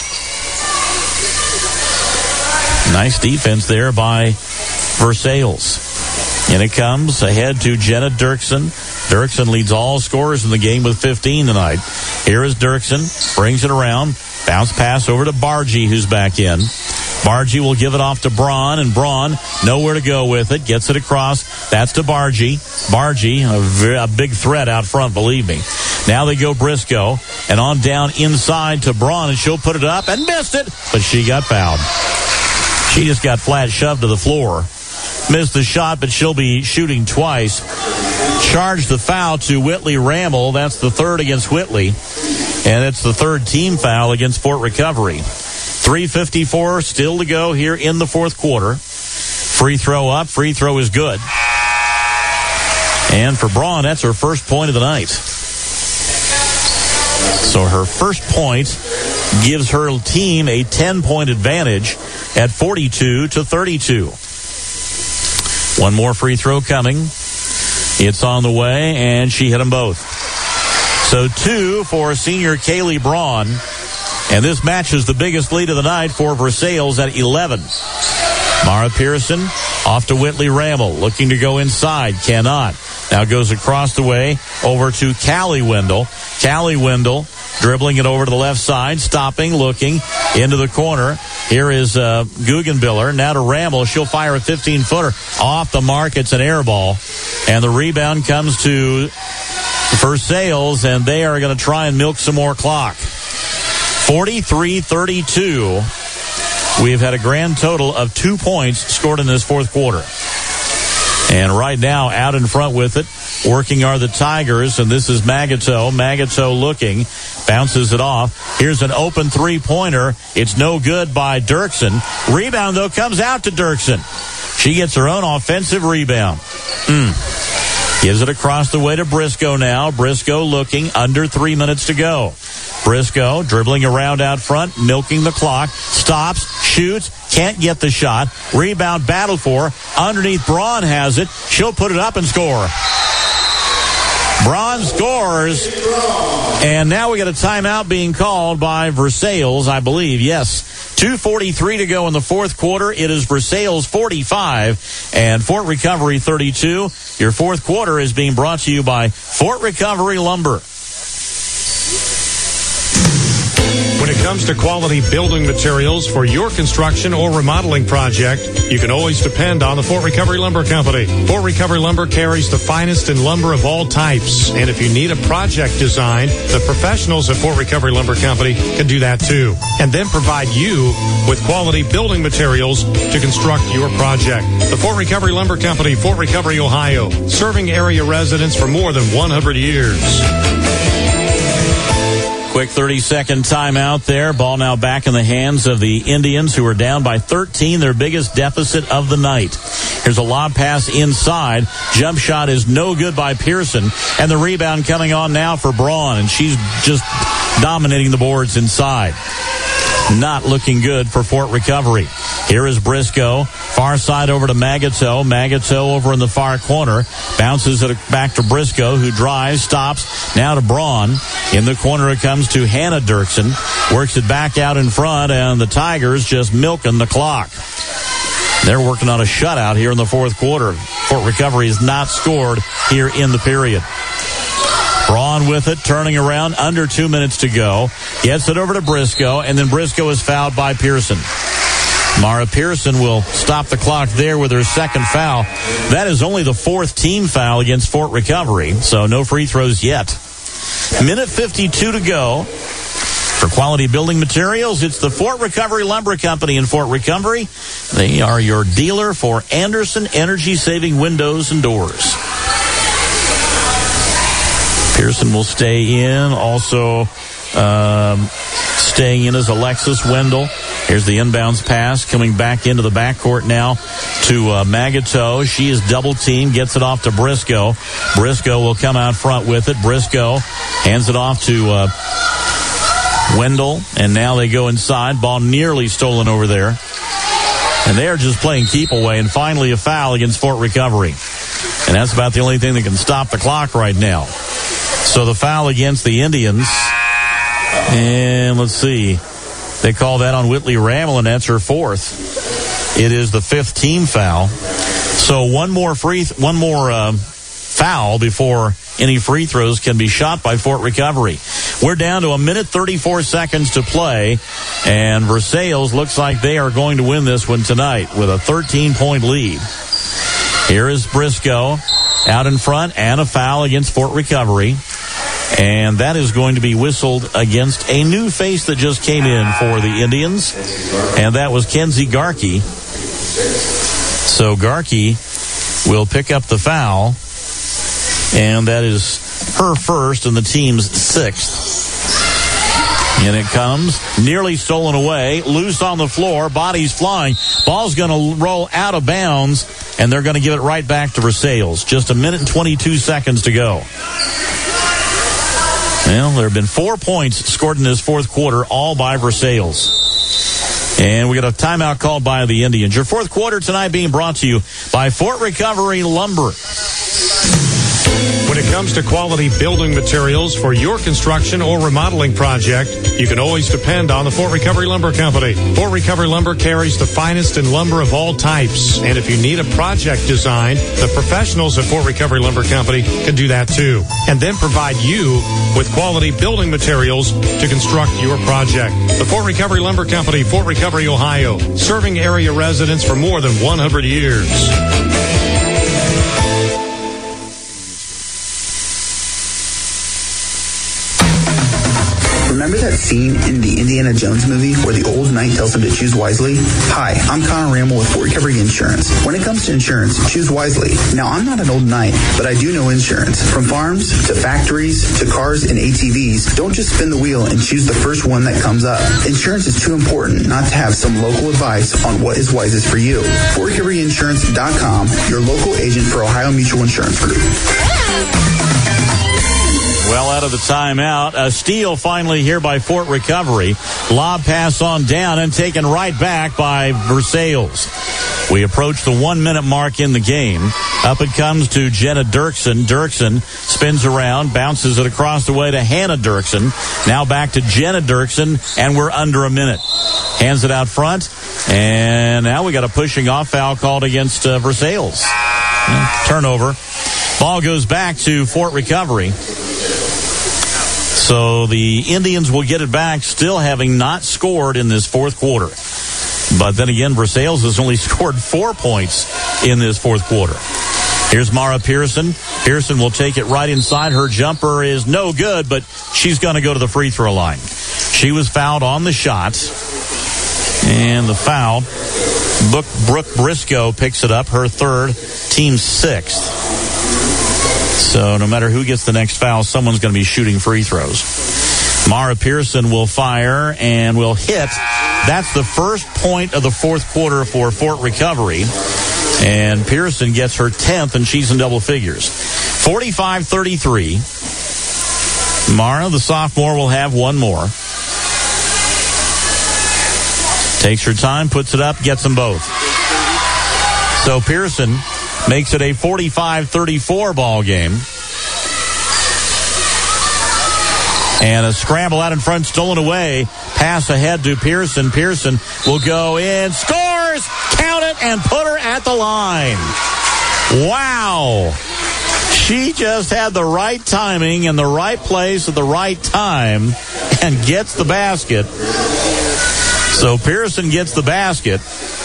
Nice defense there by Versailles. And it comes ahead to Jenna Dirksen. Dirksen leads all scorers in the game with fifteen tonight. Here is Dirksen. Brings it around. Bounce pass over to Bargy, who's back in. Bargy will give it off to Braun, and Braun nowhere to go with it. Gets it across. That's to Bargy. Bargy, a, very, a big threat out front, believe me. Now they go Briscoe, and on down inside to Braun, and she'll put it up and missed it, but she got fouled. She just got flat shoved to the floor. Missed the shot, but she'll be shooting twice. Charged the foul to Whitley Ramel. That's the third against Whitley. And it's the third team foul against Fort Recovery. three fifty-four still to go here in the fourth quarter. Free throw up. Free throw is good. And for Braun, that's her first point of the night. So her first point gives her team a ten-point advantage at forty-two to thirty-two. One more free throw coming. It's on the way, and she hit them both. So two for senior Kaylee Braun. And this matches the biggest lead of the night for Versailles at eleven. Mara Pearson off to Whitley Ramble, looking to go inside, cannot. Now goes across the way over to Callie Wendell. Callie Wendell dribbling it over to the left side, stopping, looking into the corner. Here is uh, Guggenbiller. Now to Ramble. She'll fire a fifteen-footer off the mark. It's an air ball. And the rebound comes to Versailles, and they are going to try and milk some more clock. forty-three thirty-two. We've had a grand total of two points scored in this fourth quarter. And right now, out in front with it, working are the Tigers, and this is Magato. Magato looking, bounces it off. Here's an open three-pointer. It's no good by Dirksen. Rebound, though, comes out to Dirksen. She gets her own offensive rebound. Mm. Gives it across the way to Briscoe now. Briscoe looking, under three minutes to go. Briscoe dribbling around out front, milking the clock, stops, shoots, can't get the shot. Rebound battle for. Underneath, Braun has it. She'll put it up and score. Braun scores. And now we got a timeout being called by Versailles, I believe. Yes. two forty-three to go in the fourth quarter. It is Versailles forty-five and Fort Recovery thirty-two. Your fourth quarter is being brought to you by Fort Recovery Lumber. When it comes to quality building materials for your construction or remodeling project, you can always depend on the Fort Recovery Lumber Company. Fort Recovery Lumber carries the finest in lumber of all types. And if you need a project designed, the professionals at Fort Recovery Lumber Company can do that too. And then provide you with quality building materials to construct your project. The Fort Recovery Lumber Company, Fort Recovery, Ohio, serving area residents for more than one hundred years. Quick thirty-second timeout there. Ball now back in the hands of the Indians, who are down by thirteen, their biggest deficit of the night. Here's a lob pass inside. Jump shot is no good by Pearson. And the rebound coming on now for Braun, and she's just dominating the boards inside. Not looking good for Fort Recovery. Here is Briscoe. Far side over to Magato. Magato over in the far corner. Bounces it back to Briscoe, who drives, stops. Now to Braun. In the corner it comes to Hannah Dirksen. Works it back out in front, and the Tigers just milking the clock. They're working on a shutout here in the fourth quarter. Fort Recovery has not scored here in the period. Braun with it, turning around, under two minutes to go. Gets it over to Briscoe, and then Briscoe is fouled by Pearson. Mara Pearson will stop the clock there with her second foul. That is only the fourth team foul against Fort Recovery, so no free throws yet. Minute fifty-two to go. For quality building materials, it's the Fort Recovery Lumber Company in Fort Recovery. They are your dealer for Anderson energy-saving windows and doors. Pearson will stay in. Also um, staying in is Alexis Wendell. Here's the inbounds pass coming back into the backcourt now to uh, Magato. She is double-teamed, gets it off to Briscoe. Briscoe will come out front with it. Briscoe hands it off to uh, Wendell, and now they go inside. Ball nearly stolen over there. And they are just playing keep away, and finally a foul against Fort Recovery. And that's about the only thing that can stop the clock right now. So the foul against the Indians. And let's see. They call that on Whitley Ramel, and that's her fourth. It is the fifth team foul. So one more free, th- one more uh, foul before any free throws can be shot by Fort Recovery. We're down to a minute thirty-four seconds to play, and Versailles looks like they are going to win this one tonight with a thirteen-point lead. Here is Briscoe out in front, and a foul against Fort Recovery. And that is going to be whistled against a new face that just came in for the Indians, and that was Kenzie Garkey. So Garkey will pick up the foul, and that is her first and the team's sixth. And it comes, nearly stolen away, loose on the floor, bodies flying. Ball's going to roll out of bounds, and they're going to give it right back to Versailles. Just a minute and twenty-two seconds to go. Well, there have been four points scored in this fourth quarter, all by Versailles. And we got a timeout called by the Indians. Your fourth quarter tonight being brought to you by Fort Recovery Lumber. When it comes to quality building materials for your construction or remodeling project, you can always depend on the Fort Recovery Lumber Company. Fort Recovery Lumber carries the finest in lumber of all types. And if you need a project designed, the professionals at Fort Recovery Lumber Company can do that too. And then provide you with quality building materials to construct your project. The Fort Recovery Lumber Company, Fort Recovery, Ohio, serving area residents for more than one hundred years. Remember that scene in the Indiana Jones movie where the old knight tells him to choose wisely? Hi, I'm Connor Ramel with Fort Recovery Insurance. When it comes to insurance, choose wisely. Now, I'm not an old knight, but I do know insurance. From farms to factories to cars and A T Vs, don't just spin the wheel and choose the first one that comes up. Insurance is too important not to have some local advice on what is wisest for you. Fort Recovery Insurance dot com, your local agent for Ohio Mutual Insurance Group. Well, out of the timeout, a steal finally here by Fort Recovery. Lob pass on down and taken right back by Versailles. We approach the one-minute mark in the game. Up it comes to Jenna Dirksen. Dirksen spins around, bounces it across the way to Hannah Dirksen. Now back to Jenna Dirksen, and we're under a minute. Hands it out front, and now we got a pushing off foul called against uh, Versailles. Yeah, turnover. Ball goes back to Fort Recovery. So the Indians will get it back, still having not scored in this fourth quarter. But then again, Versailles has only scored four points in this fourth quarter. Here's Mara Pearson. Pearson will take it right inside. Her jumper is no good, but she's going to go to the free throw line. She was fouled on the shot. And the foul, Brooke Briscoe picks it up, her third, team sixth. So no matter who gets the next foul, someone's going to be shooting free throws. Mara Pearson will fire and will hit. That's the first point of the fourth quarter for Fort Recovery. And Pearson gets her tenth, and she's in double figures. forty-five thirty-three. Mara, the sophomore, will have one more. Takes her time, puts it up, gets them both. So Pearson makes it a forty-five thirty-four ball game. And a scramble out in front, stolen away. Pass ahead to Pearson. Pearson will go in, scores, count it, and put her at the line. Wow. She just had the right timing in the right place at the right time and gets the basket. So Pearson gets the basket.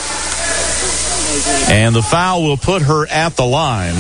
And the foul will put her at the line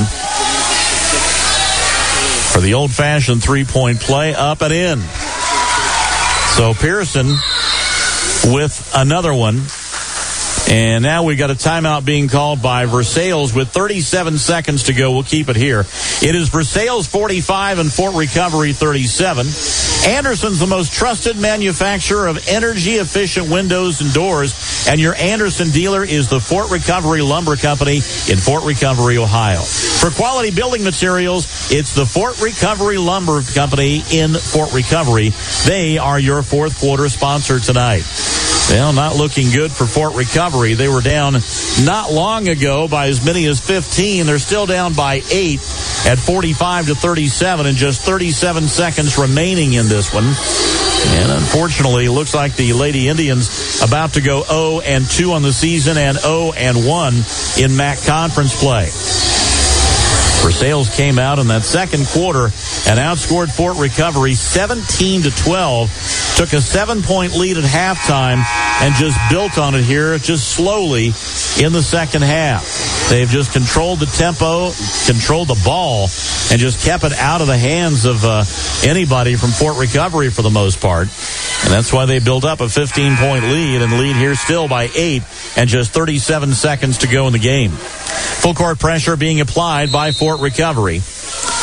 for the old-fashioned three-point play, up and in. So Pearson with another one. And now we got a timeout being called by Versailles with thirty-seven seconds to go. We'll keep it here. It is Versailles forty-five and Fort Recovery thirty-seven. Anderson's the most trusted manufacturer of energy-efficient windows and doors, and your Anderson dealer is the Fort Recovery Lumber Company in Fort Recovery, Ohio. For quality building materials, it's the Fort Recovery Lumber Company in Fort Recovery. They are your fourth quarter sponsor tonight. Well, not looking good for Fort Recovery. They were down not long ago by as many as fifteen. They're still down by eight at forty-five to thirty-seven, and just thirty-seven seconds remaining in this one. And unfortunately, it looks like the Lady Indians about to go oh and two on the season and oh and one in M A C conference play. Versailles came out in that second quarter and outscored Fort Recovery seventeen to twelve. Took a seven-point lead at halftime and just built on it here just slowly in the second half. They've just controlled the tempo, controlled the ball, and just kept it out of the hands of uh, anybody from Fort Recovery for the most part. And that's why they built up a fifteen-point lead, and lead here still by eight and just thirty-seven seconds to go in the game. Full court pressure being applied by Fort Recovery.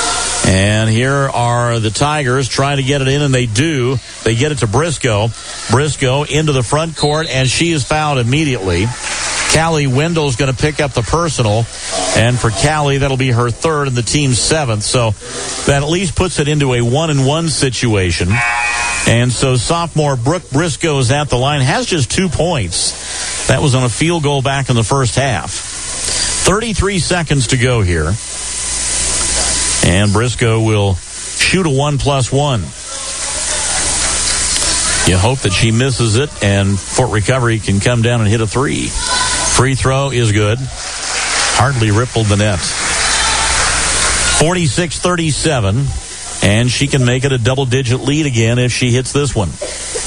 And here are the Tigers trying to get it in, and they do. They get it to Briscoe. Briscoe into the front court, and she is fouled immediately. Callie Wendell's going to pick up the personal, and for Callie, that'll be her third and the team's seventh. So that at least puts it into a one-and-one situation. And so sophomore Brooke Briscoe is at the line, has just two points. That was on a field goal back in the first half. thirty-three seconds to go here. And Briscoe will shoot a one plus one. You hope that she misses it and Fort Recovery can come down and hit a three. Free throw is good. Hardly rippled the net. forty-six thirty-seven. And she can make it a double-digit lead again if she hits this one.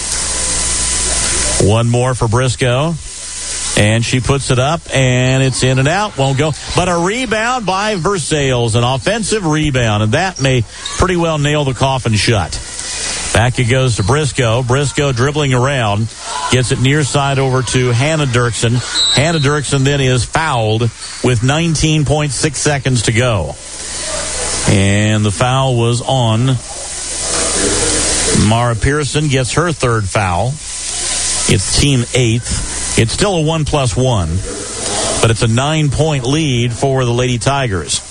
One more for Briscoe. And she puts it up, and it's in and out. Won't go. But a rebound by Versailles, an offensive rebound, and that may pretty well nail the coffin shut. Back it goes to Briscoe. Briscoe dribbling around. Gets it near side over to Hannah Dirksen. Hannah Dirksen then is fouled with nineteen point six seconds to go. And the foul was on Mara Pearson. Gets her third foul. It's team eighth. It's still a one plus one, but it's a nine-point lead for the Lady Tigers.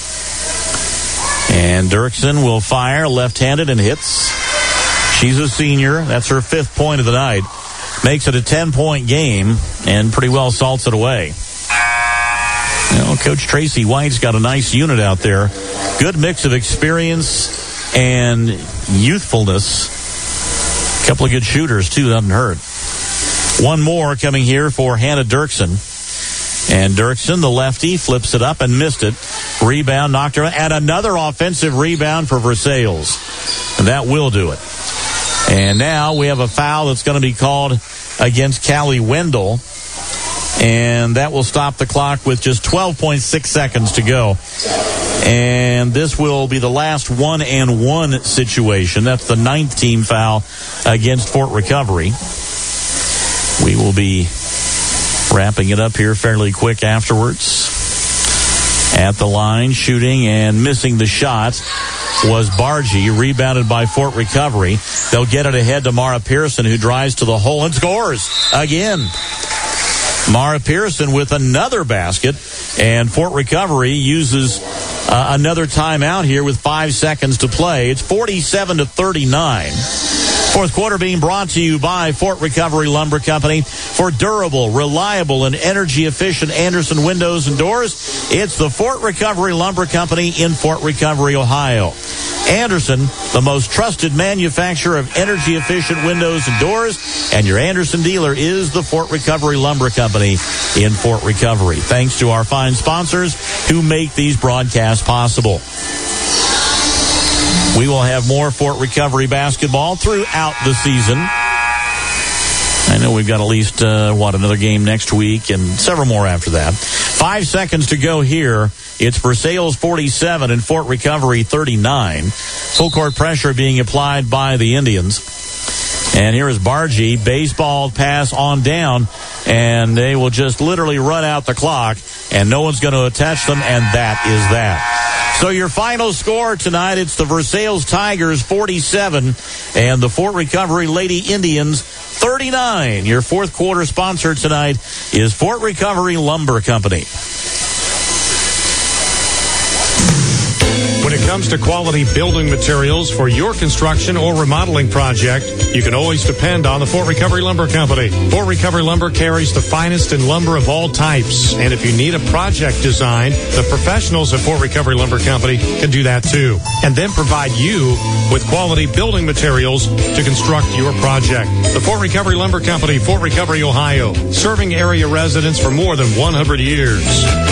And Dirksen will fire left-handed and hits. She's a senior. That's her fifth point of the night. Makes it a ten-point game and pretty well salts it away. You know, Coach Tracy White's got a nice unit out there. Good mix of experience and youthfulness. A couple of good shooters, too. Doesn't hurt. One more coming here for Hannah Dirksen. And Dirksen, the lefty, flips it up and missed it. Rebound, knocked her, and another offensive rebound for Versailles. And that will do it. And now we have a foul that's going to be called against Callie Wendell. And that will stop the clock with just twelve point six seconds to go. And this will be the last one and one situation. That's the ninth team foul against Fort Recovery. We will be wrapping it up here fairly quick afterwards. At the line, shooting and missing the shot was Bargy, rebounded by Fort Recovery. They'll get it ahead to Mara Pearson, who drives to the hole and scores again. Mara Pearson with another basket, and Fort Recovery uses uh, another timeout here with five seconds to play. It's forty-seven to thirty-nine. Fourth quarter being brought to you by Fort Recovery Lumber Company. For durable, reliable, and energy-efficient Anderson windows and doors, it's the Fort Recovery Lumber Company in Fort Recovery, Ohio. Anderson, the most trusted manufacturer of energy-efficient windows and doors, and your Anderson dealer is the Fort Recovery Lumber Company in Fort Recovery. Thanks to our fine sponsors who make these broadcasts possible. We will have more Fort Recovery basketball throughout the season. I know we've got at least, uh, what, another game next week and several more after that. Five seconds to go here. It's Versailles forty-seven and Fort Recovery thirty-nine. Full court pressure being applied by the Indians. And here is Bargy, baseball pass on down, and they will just literally run out the clock, and no one's going to attach them, and that is that. So your final score tonight, it's the Versailles Tigers forty-seven and the Fort Recovery Lady Indians thirty-nine. Your fourth quarter sponsor tonight is Fort Recovery Lumber Company. When it comes to quality building materials for your construction or remodeling project, you can always depend on the Fort Recovery Lumber Company. Fort Recovery Lumber carries the finest in lumber of all types. And if you need a project design, the professionals at Fort Recovery Lumber Company can do that too. And then provide you with quality building materials to construct your project. The Fort Recovery Lumber Company, Fort Recovery, Ohio, serving area residents for more than one hundred years.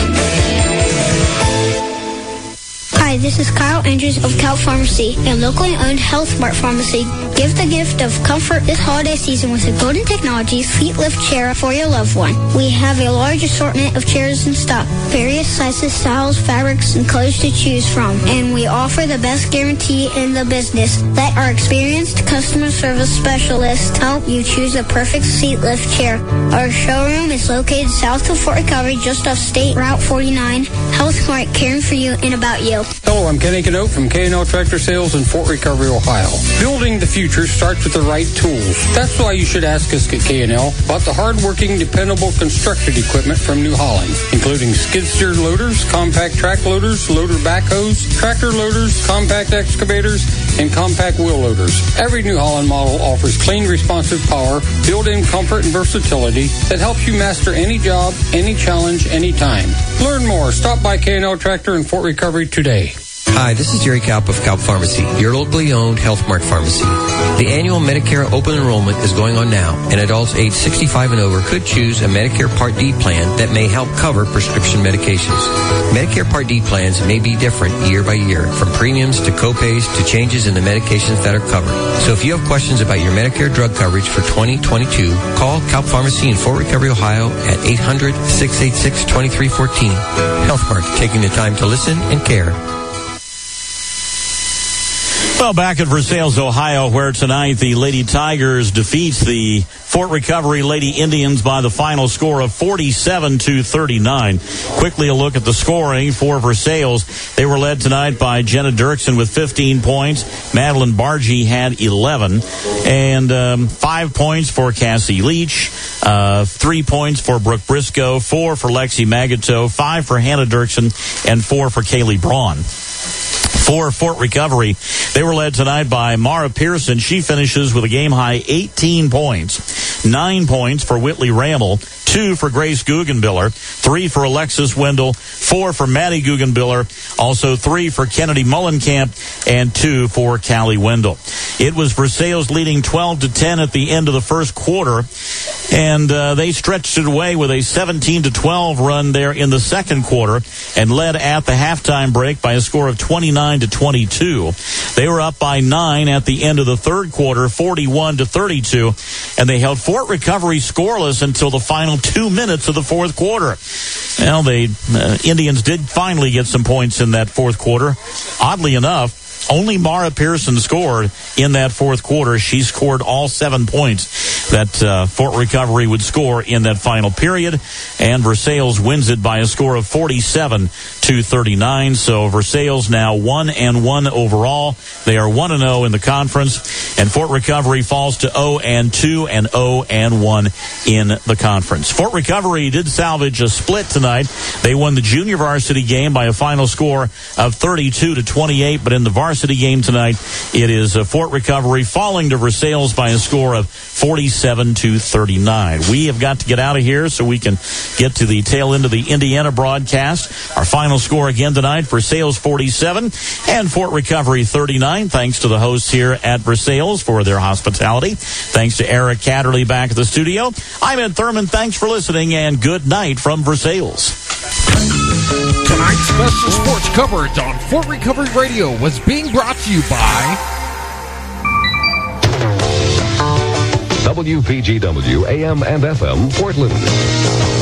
Hi, this is Kyle Andrews of Cal Pharmacy, a locally owned Health Smart pharmacy. Give the gift of comfort this holiday season with a Golden Technology seat lift chair for your loved one. We have a large assortment of chairs in stock, various sizes, styles, fabrics, and colors to choose from. And we offer the best guarantee in the business. Let our experienced customer service specialists help you choose the perfect seat lift chair. Our showroom is located south of Fort Recovery, just off State Route forty-nine. Health Smart, caring for you and about you. Hello, I'm Kenny Canote from K and L Tractor Sales in Fort Recovery, Ohio. Building the future starts with the right tools. That's why you should ask us at K and L about the hard-working, dependable construction equipment from New Holland, including skid-steer loaders, compact track loaders, loader backhoes, tractor loaders, compact excavators, and compact wheel loaders. Every New Holland model offers clean, responsive power, built-in comfort and versatility that helps you master any job, any challenge, anytime. Learn more. Stop by K and L Tractor in Fort Recovery today. Hi, this is Jerry Kaup of Kaup Pharmacy, your locally owned Health Mart pharmacy. The annual Medicare open enrollment is going on now, and adults age sixty-five and over could choose a Medicare Part D plan that may help cover prescription medications. Medicare Part D plans may be different year by year, from premiums to copays to changes in the medications that are covered. So if you have questions about your Medicare drug coverage for twenty twenty-two, call Kaup Pharmacy in Fort Recovery, Ohio at eight hundred, six eight six, two three one four. Health Mart, taking the time to listen and care. Well, back at Versailles, Ohio, where tonight the Lady Tigers defeats the Fort Recovery Lady Indians by the final score of forty-seven to thirty-nine. Quickly a look at the scoring for Versailles. They were led tonight by Jenna Dirksen with fifteen points. Madeline Bargy had eleven. And um, five points for Cassie Leach. Uh, three points for Brooke Briscoe. Four for Lexi Magato. Five for Hannah Dirksen. And four for Kaylee Braun. For Fort Recovery, they were led tonight by Mara Pearson. She finishes with a game-high eighteen points. Nine points for Whitley Ramel. Two for Grace Guggenbiller. Three for Alexis Wendell. Four for Maddie Guggenbiller. Also three for Kennedy Mullenkamp. And two for Callie Wendell. It was Versailles leading twelve to ten at the end of the first quarter. And uh, they stretched it away with a seventeen to twelve run there in the second quarter and led at the halftime break by a score of twenty-nine to twenty-two. They were up by nine at the end of the third quarter, forty-one to thirty-two, and they held Fort Recovery scoreless until the final two minutes of the fourth quarter. Well, the uh, Indians did finally get some points in that fourth quarter. Oddly enough, only Mara Pearson scored in that fourth quarter. She scored all seven points that uh, Fort Recovery would score in that final period. And Versailles wins it by a score of forty-seven to thirty-nine. So Versailles now one and one overall. They are one and oh in the conference. And Fort Recovery falls to oh and two and oh and one in the conference. Fort Recovery did salvage a split tonight. They won the junior varsity game by a final score of thirty-two to twenty-eight. But in the varsity game tonight, it is uh, Fort Recovery falling to Versailles by a score of forty-seven to thirty-nine. We have got to get out of here so we can get to the tail end of the Indiana broadcast. Our final score again tonight, Versailles forty-seven and Fort Recovery thirty-nine. Thanks to the hosts here at Versailles for their hospitality. Thanks to Eric Catterley back at the studio. I'm Ed Thurman. Thanks for listening, and good night from Versailles. Tonight's special sports coverage on Fort Recovery Radio was being brought to you by W P G W A M and F M Portland.